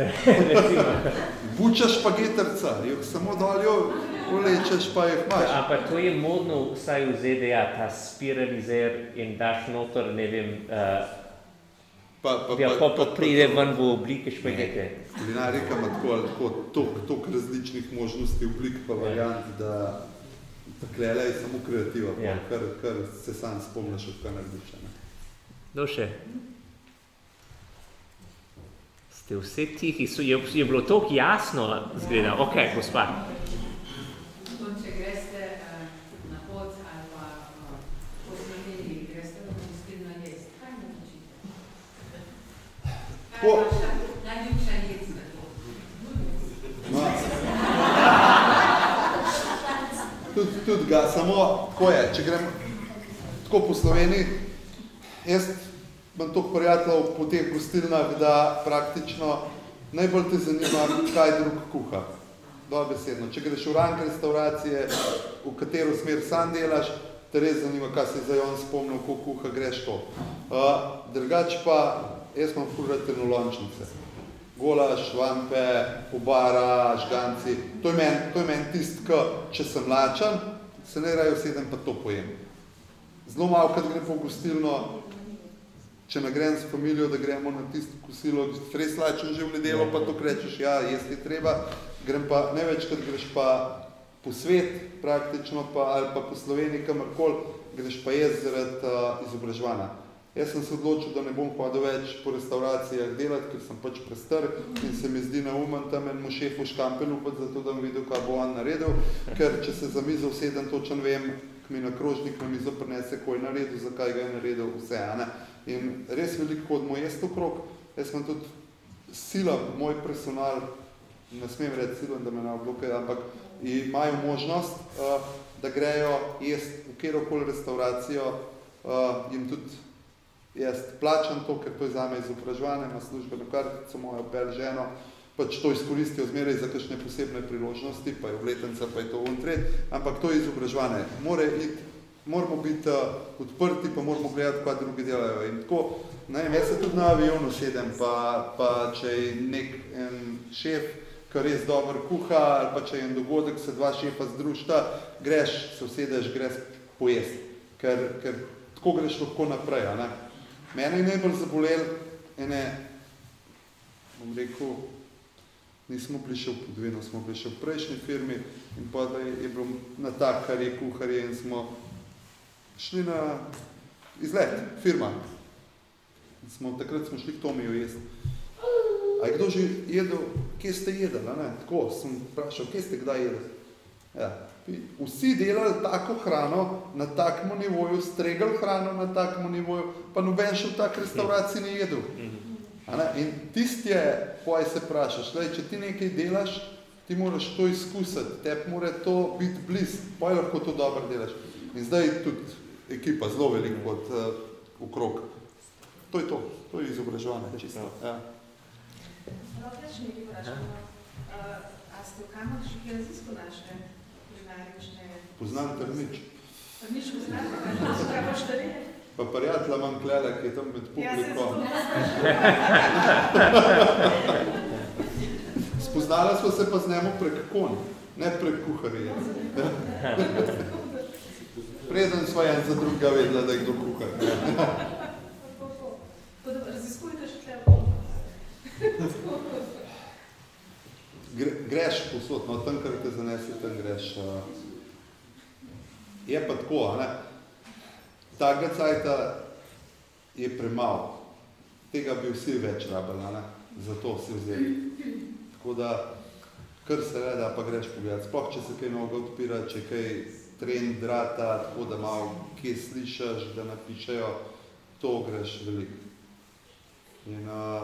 Buča špagetrca, jih samo doljo ulečeš, pa jih imaš. Ampak to je modno vsaj v ZDA, ta spiralizer in daš noter, ne vem, pa pride ven v oblike špagete. Kulinarika ima tako toliko različnih možnosti oblik pa variant, da taklele je samo kreativa, kar se sam spomniš, od kaj narediš. Doše. Ste vse tihi, je bilo toliko jasno zgleda. Ok, gospa. Če greste na pot ali pa po smrtini, greste v gostilno jesti, kaj naročite? Kaj je vaša najljubša jed na to? Tudi ga, samo tako je, če grem tako po Sloveniji, jaz imam toliko prijateljev po teh gostilnah, da praktično najbolj te zanima, kaj drug kuha. Dobesedno. Če greš v rang restauracije, v katero smer sam delaš, te res zanima, kaj se zdaj on spomnil, ko kuha, greš to. Drugač pa, jaz imam ful rad enolončnice. Golaž, vampe, pobara, žganci. To je meni tist, če sem lačen, se ne raje usedem, pa to pojem. Zelo malo, kad gre po gostilno, če nagrem s familijo, da gremo na tisto kosilo, res lačen že v nedeljo, pa to rečeš, ja, jesti je treba, grem pa, največkrat greš pa po svet praktično, ali pa po Sloveniji, kamorkoli, greš pa jaz zaradi izobraževanja. Jaz sem se odločil, da ne bom hodil več po restauracijah delati, ker sem pač prestar in se mi zdi neumen tam enemu šefu škampe lupati, zato da bom videl, kaj bo on naredil, ker če se za mizo usedem, točen vem, ko mi na krožnik na mizo prinese, ko je naredil, zakaj ga je naredil, vse, ne? In res veliko hodimo jesti okrog, jaz sem tudi sila, moj personal, ne smem reči sila, da me ne oblokaj, ampak imajo možnost, da grejo jesti v kjerokoli restauracijo, jim tudi jaz plačam to, ker to je zame izobraževanje, ima službeno kartico, mojo pel ženo, pač to izkoristijo zmeraj za kakšne posebne priložnosti, pa je vletenca, pa je to untred, ampak to je izobraževanje. Moramo biti odprti, pa moramo gledati, kaj drugi delajo. In tako, jaz se tudi na avionu sedem, pa če je nek šef, ki res dobro kuha, ali pa če je en dogodek, se dva šefa združita, greš, se usedeš, greš pojesti, ker tako greš lahko naprej. Ne? Mene je najbolj zabolel bom rekel, nismo bili še v Podvinu, smo bili še v prejšnji firmi in pa da je bilo natakarje, kuharje in smo šli na izlet, firma. Takrat smo šli k Tomijo jesti. A je kdo že jedel, kje ste jedeli? Tako sem vprašal, kje ste kdaj jedeli? Ja. Vsi delali tako hrano na takem nivoju, stregali hrano na takem nivoju, pa noben še v tak restauraciji ni jedel. In tisti je, poj se vprašaš, če ti nekaj delaš, ti moraš to izkusiti, tebi mora to biti bliz, poj lahko to dobro delaš. In zdaj tudi ekipa zelo veliko okrog. To je to, to je izobraževanje čisto. Prav nekaj vprašamo, a ste v Kamorški razisku našli kulinarične? Poznam Trnič. Trnič poznate, kaj boš darili? Pa prijatelja imam Klele, ki je tam med publiko. Ja, se Spoznala smo se pa z njemu prek konj, ne prek kuharije. Preden smo en za druga vedela, da je kdo kuhar. Raziskujete še tle? Greš posod, no tam, kar te zanesi, tam greš. Je pa tako, ne? Takega cajta je premalo. Tega bi vsi več rabili, ne? Zato vsi vzeli. Tako da, kar se reda, pa greš pogledati. Sploh, če se kaj novega odpira, če kaj trend drata, tako da malo kje slišaš, da napišejo, to greš veliko. In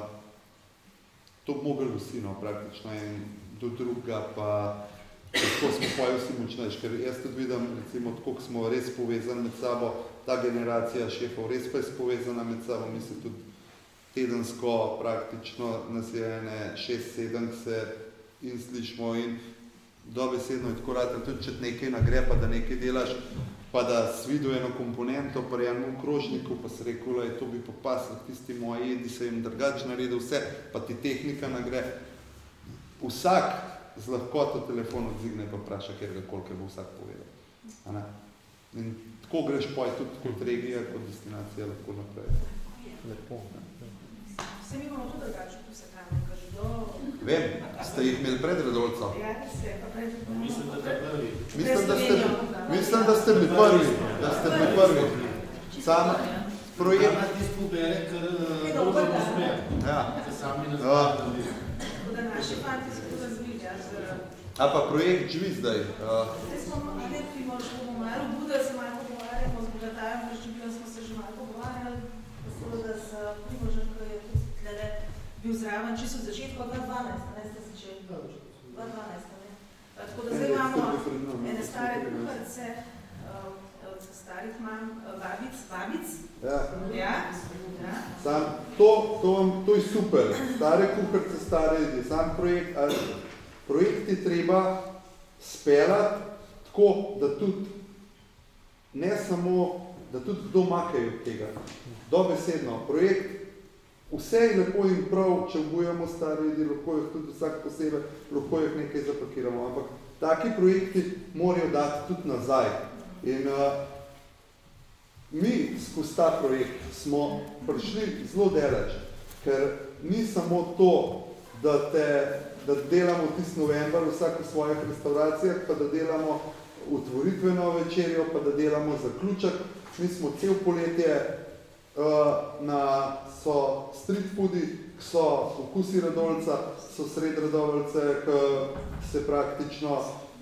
to bi mogli vsi, no, praktično en do drugega, pa tako smo poje vsi močnejši, ker jaz tudi vidim, recimo, tako smo res povezani med sabo, ta generacija šefov res pa je povezana med sabo, mislim tudi tedensko praktično nas je ene 6-7 se in slišimo in dobesedno je tako rad, tudi če nekaj nagre, pa da nekaj delaš, pa da si videl eno komponento pri enem krožniku, pa si rekel, to bi popasal tisti moji jedi, se jim drugače naredil vse, pa ti tehnika nagre. Vsak z lahkoto telefon odzigne pa vpraša, koliko bo vsak povedal. In tako greš poj tudi kot regija, kot destinacija lahko naprej. Lepo. Vse mi imamo tudi drugače, tu se tam kaže do... Vem, ste jih imeli pred Radolco? Ja, se, pa pred Radolco. Mislim, da ste bili prvi. Sam projekt... Sama ti spobere, kar dobro usmer. Ja. Se sami nazvali. Tako da naši fanti so to razvili, ja, A pa projekt živi zdaj? Zdaj smo ne primoč, bomo malo budali, se malo pogovarjamo z Bogatajem, preživljali smo se že malo pogovarjali, da s Primožem, ko je tudi tlele bil zraven, čisto od začetka 2012, ne ste začeli? 2012, ne? Tako da zdaj imamo ene stare kuharice, starih mam, vabic. Ja. Sam, to je super, stare kuharice, stare jedi, sam projekt je treba speljati tako, da tudi ne samo, da tudi kdo makajo od tega. Dobesedno, projekt, vse je lepo in prav, če obujamo stare jedi, lahko jih tudi vsak posebej, lahko jih nekaj zapakiramo, ampak taki projekti morajo dati tudi nazaj. In mi skozi ta projekt smo prišli zelo daleč, ker ni samo to, da delamo tisti november vsak v svojih restauracijah, pa da delamo otvoritveno večerjo, pa da delamo zaključek. Mi smo cel poletje so street foodi, so okusi Radolca, so sred Radolce, ki se praktično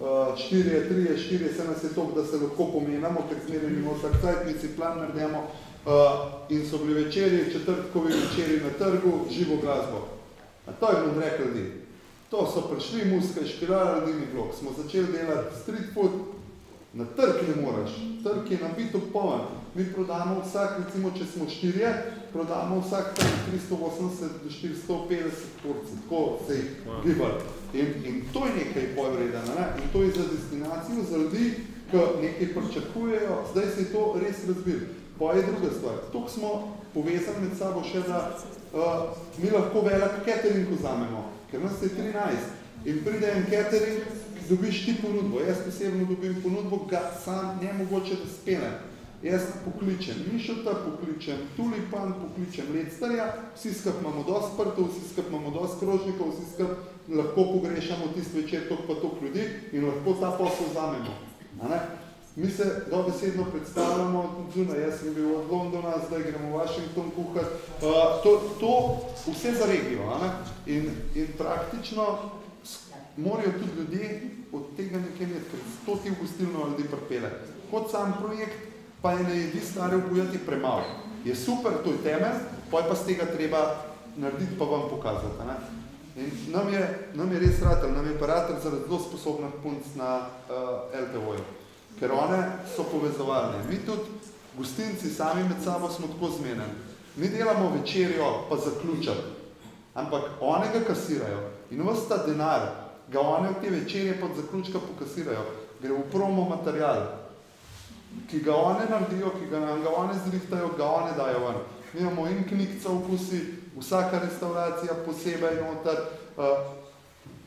4 se nas je toliko, da se lahko pomenamo, ker zmeraj imamo vsak cajt, mi si plan naredimo in so bili večeri, četrtkovi večeri na trgu, živo glasbo. A to je bom rekel ljudi. To so prišli muska, špirala ljudi ni blok. Smo začeli delati street food, na trg ne moraš, trg je nabito poln. Mi prodamo vsak, recimo, če smo 4, prodamo vsak 380 do 450 porcij, tako se jih gibali. In to je nekaj povredeno, ne? In to je za destinacijo, za ljudi, ki nekaj pričakujejo, zdaj se je to res razbil. Pa je druga stvar, toliko smo povezani med sabo še, da mi lahko velik catering vzamemo, ker nas je 13 in pride en catering, dobiš ti ponudbo. Jaz posebno dobim ponudbo, ga sam ne mogoče da spelem. Jaz pokličem Mišota, pokličem Tulipan, pokličem Lectarja, vsi skup imamo dosti prtov, vsi skup imamo dosti krožnikov, vsi skup lahko pogrešamo tisti večer toliko pa toliko ljudi in lahko ta posel vzamemo. Mi se dobesedno predstavljamo tudi zunaj, jaz sem bil od Londona, zdaj gremo v Washington kuhat, to vse za regijo, in praktično morajo tudi ljudje od tega nekaj imeti, ker to ti v gostilno ljudi pripele. Kot sam projekt pa je ne jedi stare obujati premalo. Je super, to je temelj, pa z tega treba narediti pa vam pokazati. In nam je res ratel, nam je pa ratel zaradi zelo sposobnih punc na LTV-ju. Ker one so povezovalne. Mi tudi, gostinci sami med sabo smo tako zmenjeni. Mi delamo večerjo pa zaključek, ampak one ga kasirajo. In ves ta denar, ga one v te večerje pod zaključka pokasirajo. Gre v promo material, ki ga one naredijo, ki ga one zrihtajo, ga one dajo ven. Mi imamo in knjigca okusi, vsaka restauracija posebej noter.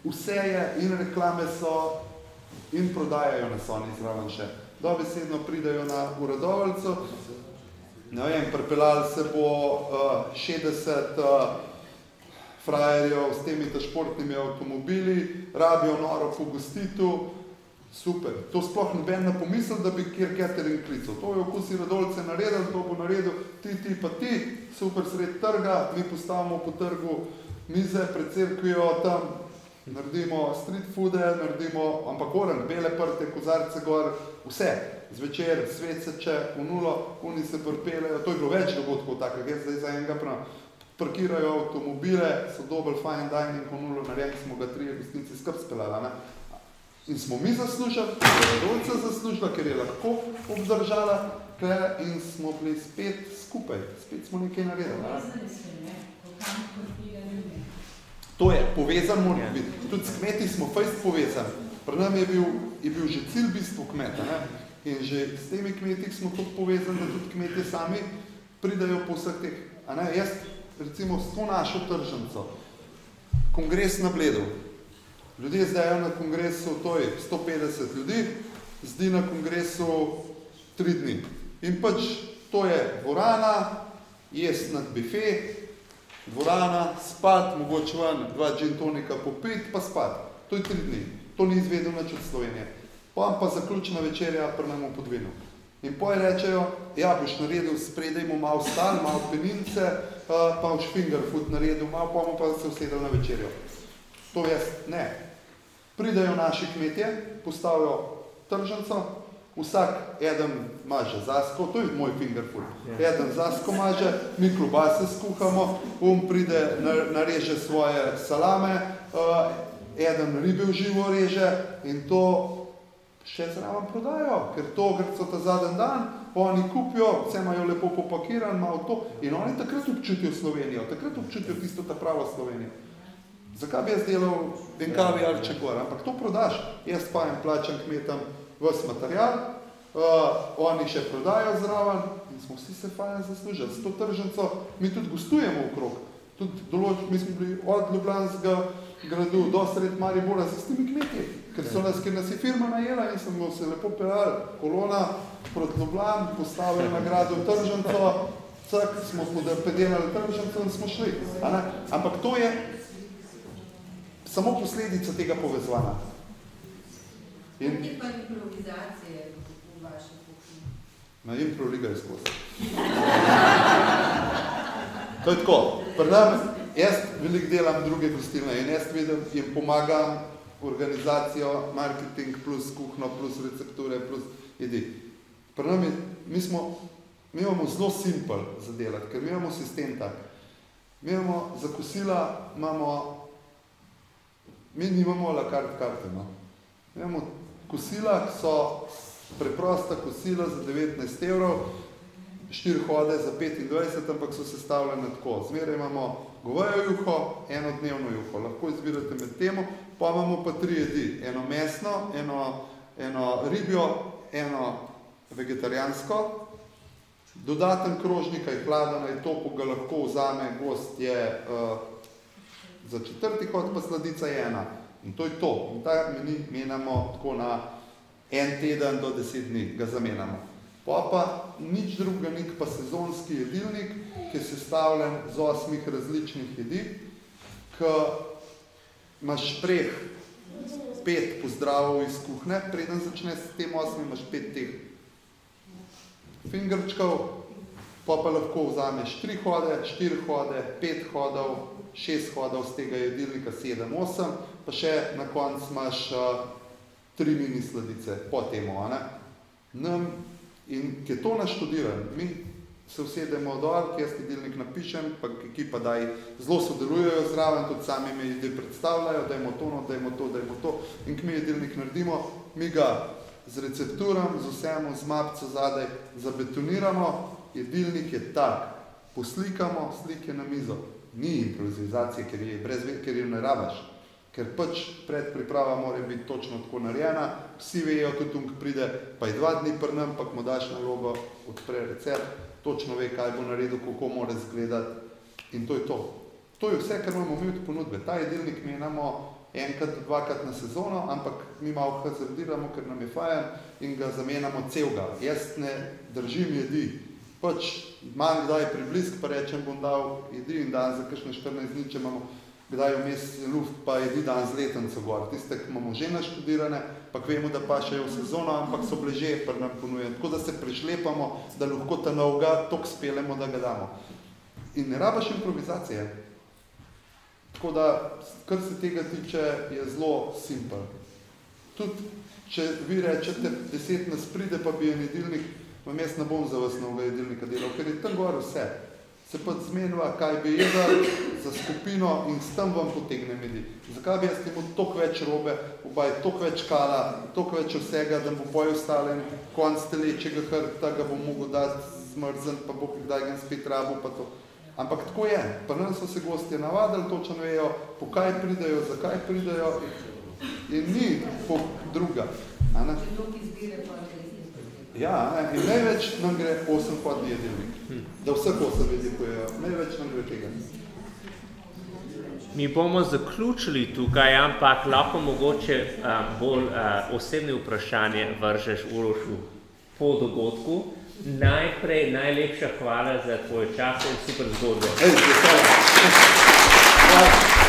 vse je, in reklame so, in prodajajo nas oni zraven še. Dobesedno pridajo na Uradovalcu, ne vem, pripeljali se bo 60 frajerjev s temi športnimi avtomobili, rabijo noro pogostitev, super. To sploh noben ne pomisel, da bi kjer catering klical. To je Okusi Radovljice naredil, to bo naredil ti pa ti, super sred trga, mi postavimo po trgu mize pred cerkvijo, tam naredimo street foode, naredimo, ampak oren, bele prte, kozarce gor, vse. Zvečer, sveceče, v nulo, oni se pripeljajo, to je bilo več dogodkov takega, jaz zdaj za enega parkirajo avtomobile, so dobili fine dining, v nulo, naredili smo ga 3 gostinci skrb speljala, ne. In smo mi zaslužili, Radovljica zaslužila, ker je lahko obdržala, in smo bili spet skupaj, spet smo nekaj naredili. To je, povezan mora biti. Tudi s kmeti smo fejst povezani. Pri nam je bil že cilj bistvo kmeta, ne? In že s temi kmeti smo tudi povezani, da tudi kmetje sami pridajo po vseh teh. A ne? Jaz, recimo, s to našo tržnico, kongres na Bledu. Ljudje zdaj na kongresu, to je 150 ljudi, zdi na kongresu 3 dni. In pač to je dvorana, jest nad bife, dvorana, spat, mogoče ven, 2 gin tonika popit, pa spat. To je 3 dni. To ni izvedel nič od Slovenije. Pa zaključna večerja pri nam v Podvinu. In poje rečejo, ja, boš naredil, spredajmo malo stal, malo penince, pa boš finger food naredil, malo bomo pa se usedeli na večerjo. To jaz, ne. Pridajo naši kmetje, postavijo tržnico, vsak eden maže zasko, to je moj finger food. Eden zasko maže, mi klobase skuhamo, pride, nareže svoje salame, eden ribe v živo reže in to še zraven prodajo, ker to so ta zadnji dan, oni kupijo, vse imajo lepo popakiran, malo to in oni takrat občutijo Slovenijo, takrat občutijo tisto ta pravo Slovenijo. Zakaj bi jaz delal benkavi ali če gor, ampak to prodaš, jaz pa jim plačam kmetam ves material, oni še prodajo zraven in smo vsi se fajn zaslužili. S to tržnico mi tudi gostujemo okrog, tudi mi smo bili od Ljubljanskega gradu do sred Maribora z temi kmetje, ker nas je firma najela in smo se lepo peljali, kolona proti Ljubljani, postavili na gradu tržnico, cak, smo pedelali tržnico in smo šli. Ampak to je samo posledica tega povezovanja. Ni pa improvizacije v vaši kuhinji? Na improliga je skozi. To je tako. Pri nam, jaz veliko delam druge gostilne in jaz vidim, jim pomagam organizacijo, marketing plus kuhno, plus recepture, plus jedi. Pri nam mi imamo zelo simpel za delati, ker mi imamo sistem tak. Mi imamo za kosila, mi nimamo la carte karte, no. Mi imamo kosila, ki so preprosta kosila za 19 evrov, 4 hode za 25, ampak so sestavljene tako. Zmeraj imamo govejo juho, enodnevno juho, lahko izbirate med temo, pa imamo pa 3 jedi, eno mesno, eno ribjo, eno vegetarijansko, dodaten krožnik, kaj hladen, je to, ko ga lahko vzame, gost je za 4. hod, pa sladica je 1. In to je to. In ta meni menamo tako na 1 teden do 10 dni, ga zamenjamo. Pa nič drugega, nik pa sezonski jedilnik, ki je sestavljen z 8 različnih jedi, ki imaš preh 5 pozdravov iz kuhne, preden začne s tem 8, imaš 5 teh fingerčkov, pa lahko vzameš 3 hode, 4 hode, 5 hodov, 6 hodov z tega jedilnika, 7, 8, pa še na koncu imaš 3 mini sladice po temu, in ki je to naštudiran, mi se usedemo dol, ki jaz jedilnik napišem, pa ekipa daj, zelo sodelujejo zraven, tudi sami me jedi predstavljajo, dajmo to, in ki mi jedilnik naredimo, mi ga z recepturom, z vsemu, z mapco zadaj zabetoniramo, jedilnik je tak, poslikamo slike na mizo, ni improvizacije, ker jo ne rabaš, ker pač predpriprava mora biti točno tako narejena, vsi vejo, tudi pride, pa je 2 dni pri nam, pa mu daš nalogo, odpre recept, točno ve, kaj bo naredil, kako mora izgledati in to je to. To je vse, kar imamo mi od ponudbe. Ta jedilnik menamo enkrat, dvakrat na sezono, ampak mi malo hazardiramo, ker nam je fajn in ga zamenjamo celega. Jaz ne držim jedi. Pač manj kdaj priblisk, pa rečem, bom dal jedi in dan za kakšne 14 dni, če imamo kdaj vmes luft, pa jedi dan z letenco gor. Tiste, ki imamo že naštudirane, pa vemo, da pa še je v sezono, ampak so bleže, pa nam ponujem. Tako da se prešlepamo, da lahko ta novega tok spelemo, da ga damo. In ne rabaš improvizacije. Tako da, kar se tega tiče, je zelo simpel. Tudi, če vi rečete, 10 nas pride, pa bi en jedilnik, vam jaz ne bom za vas novega jedilnika delal, ker je tam gor vse. Se pa zmenila, kaj bi jedel za skupino in s tem vam potegnem jedi. Zakaj bi jaz imel toliko več robe, toliko več kala, toliko več vsega, da bo poj ostalo in konc telečega hrbta ga bom mogel dati zmrzen, pa bo kdaj ga spet rabo, pa to. Ampak tako je. Pa nam so se gostje navadili, točno vejo, po kaj pridejo, zakaj pridejo in ni po druga. Ja, in največ nam gre 8-hodni jedilnik, da vseh 8 jedi pojejo, največ nam gre tega. Mi bomo zaključili tukaj, ampak lahko mogoče bolj osebne vprašanje vržeš Urošu po dogodku. Najprej najlepša hvala za tvoj čas in super zgodbo. Hvala.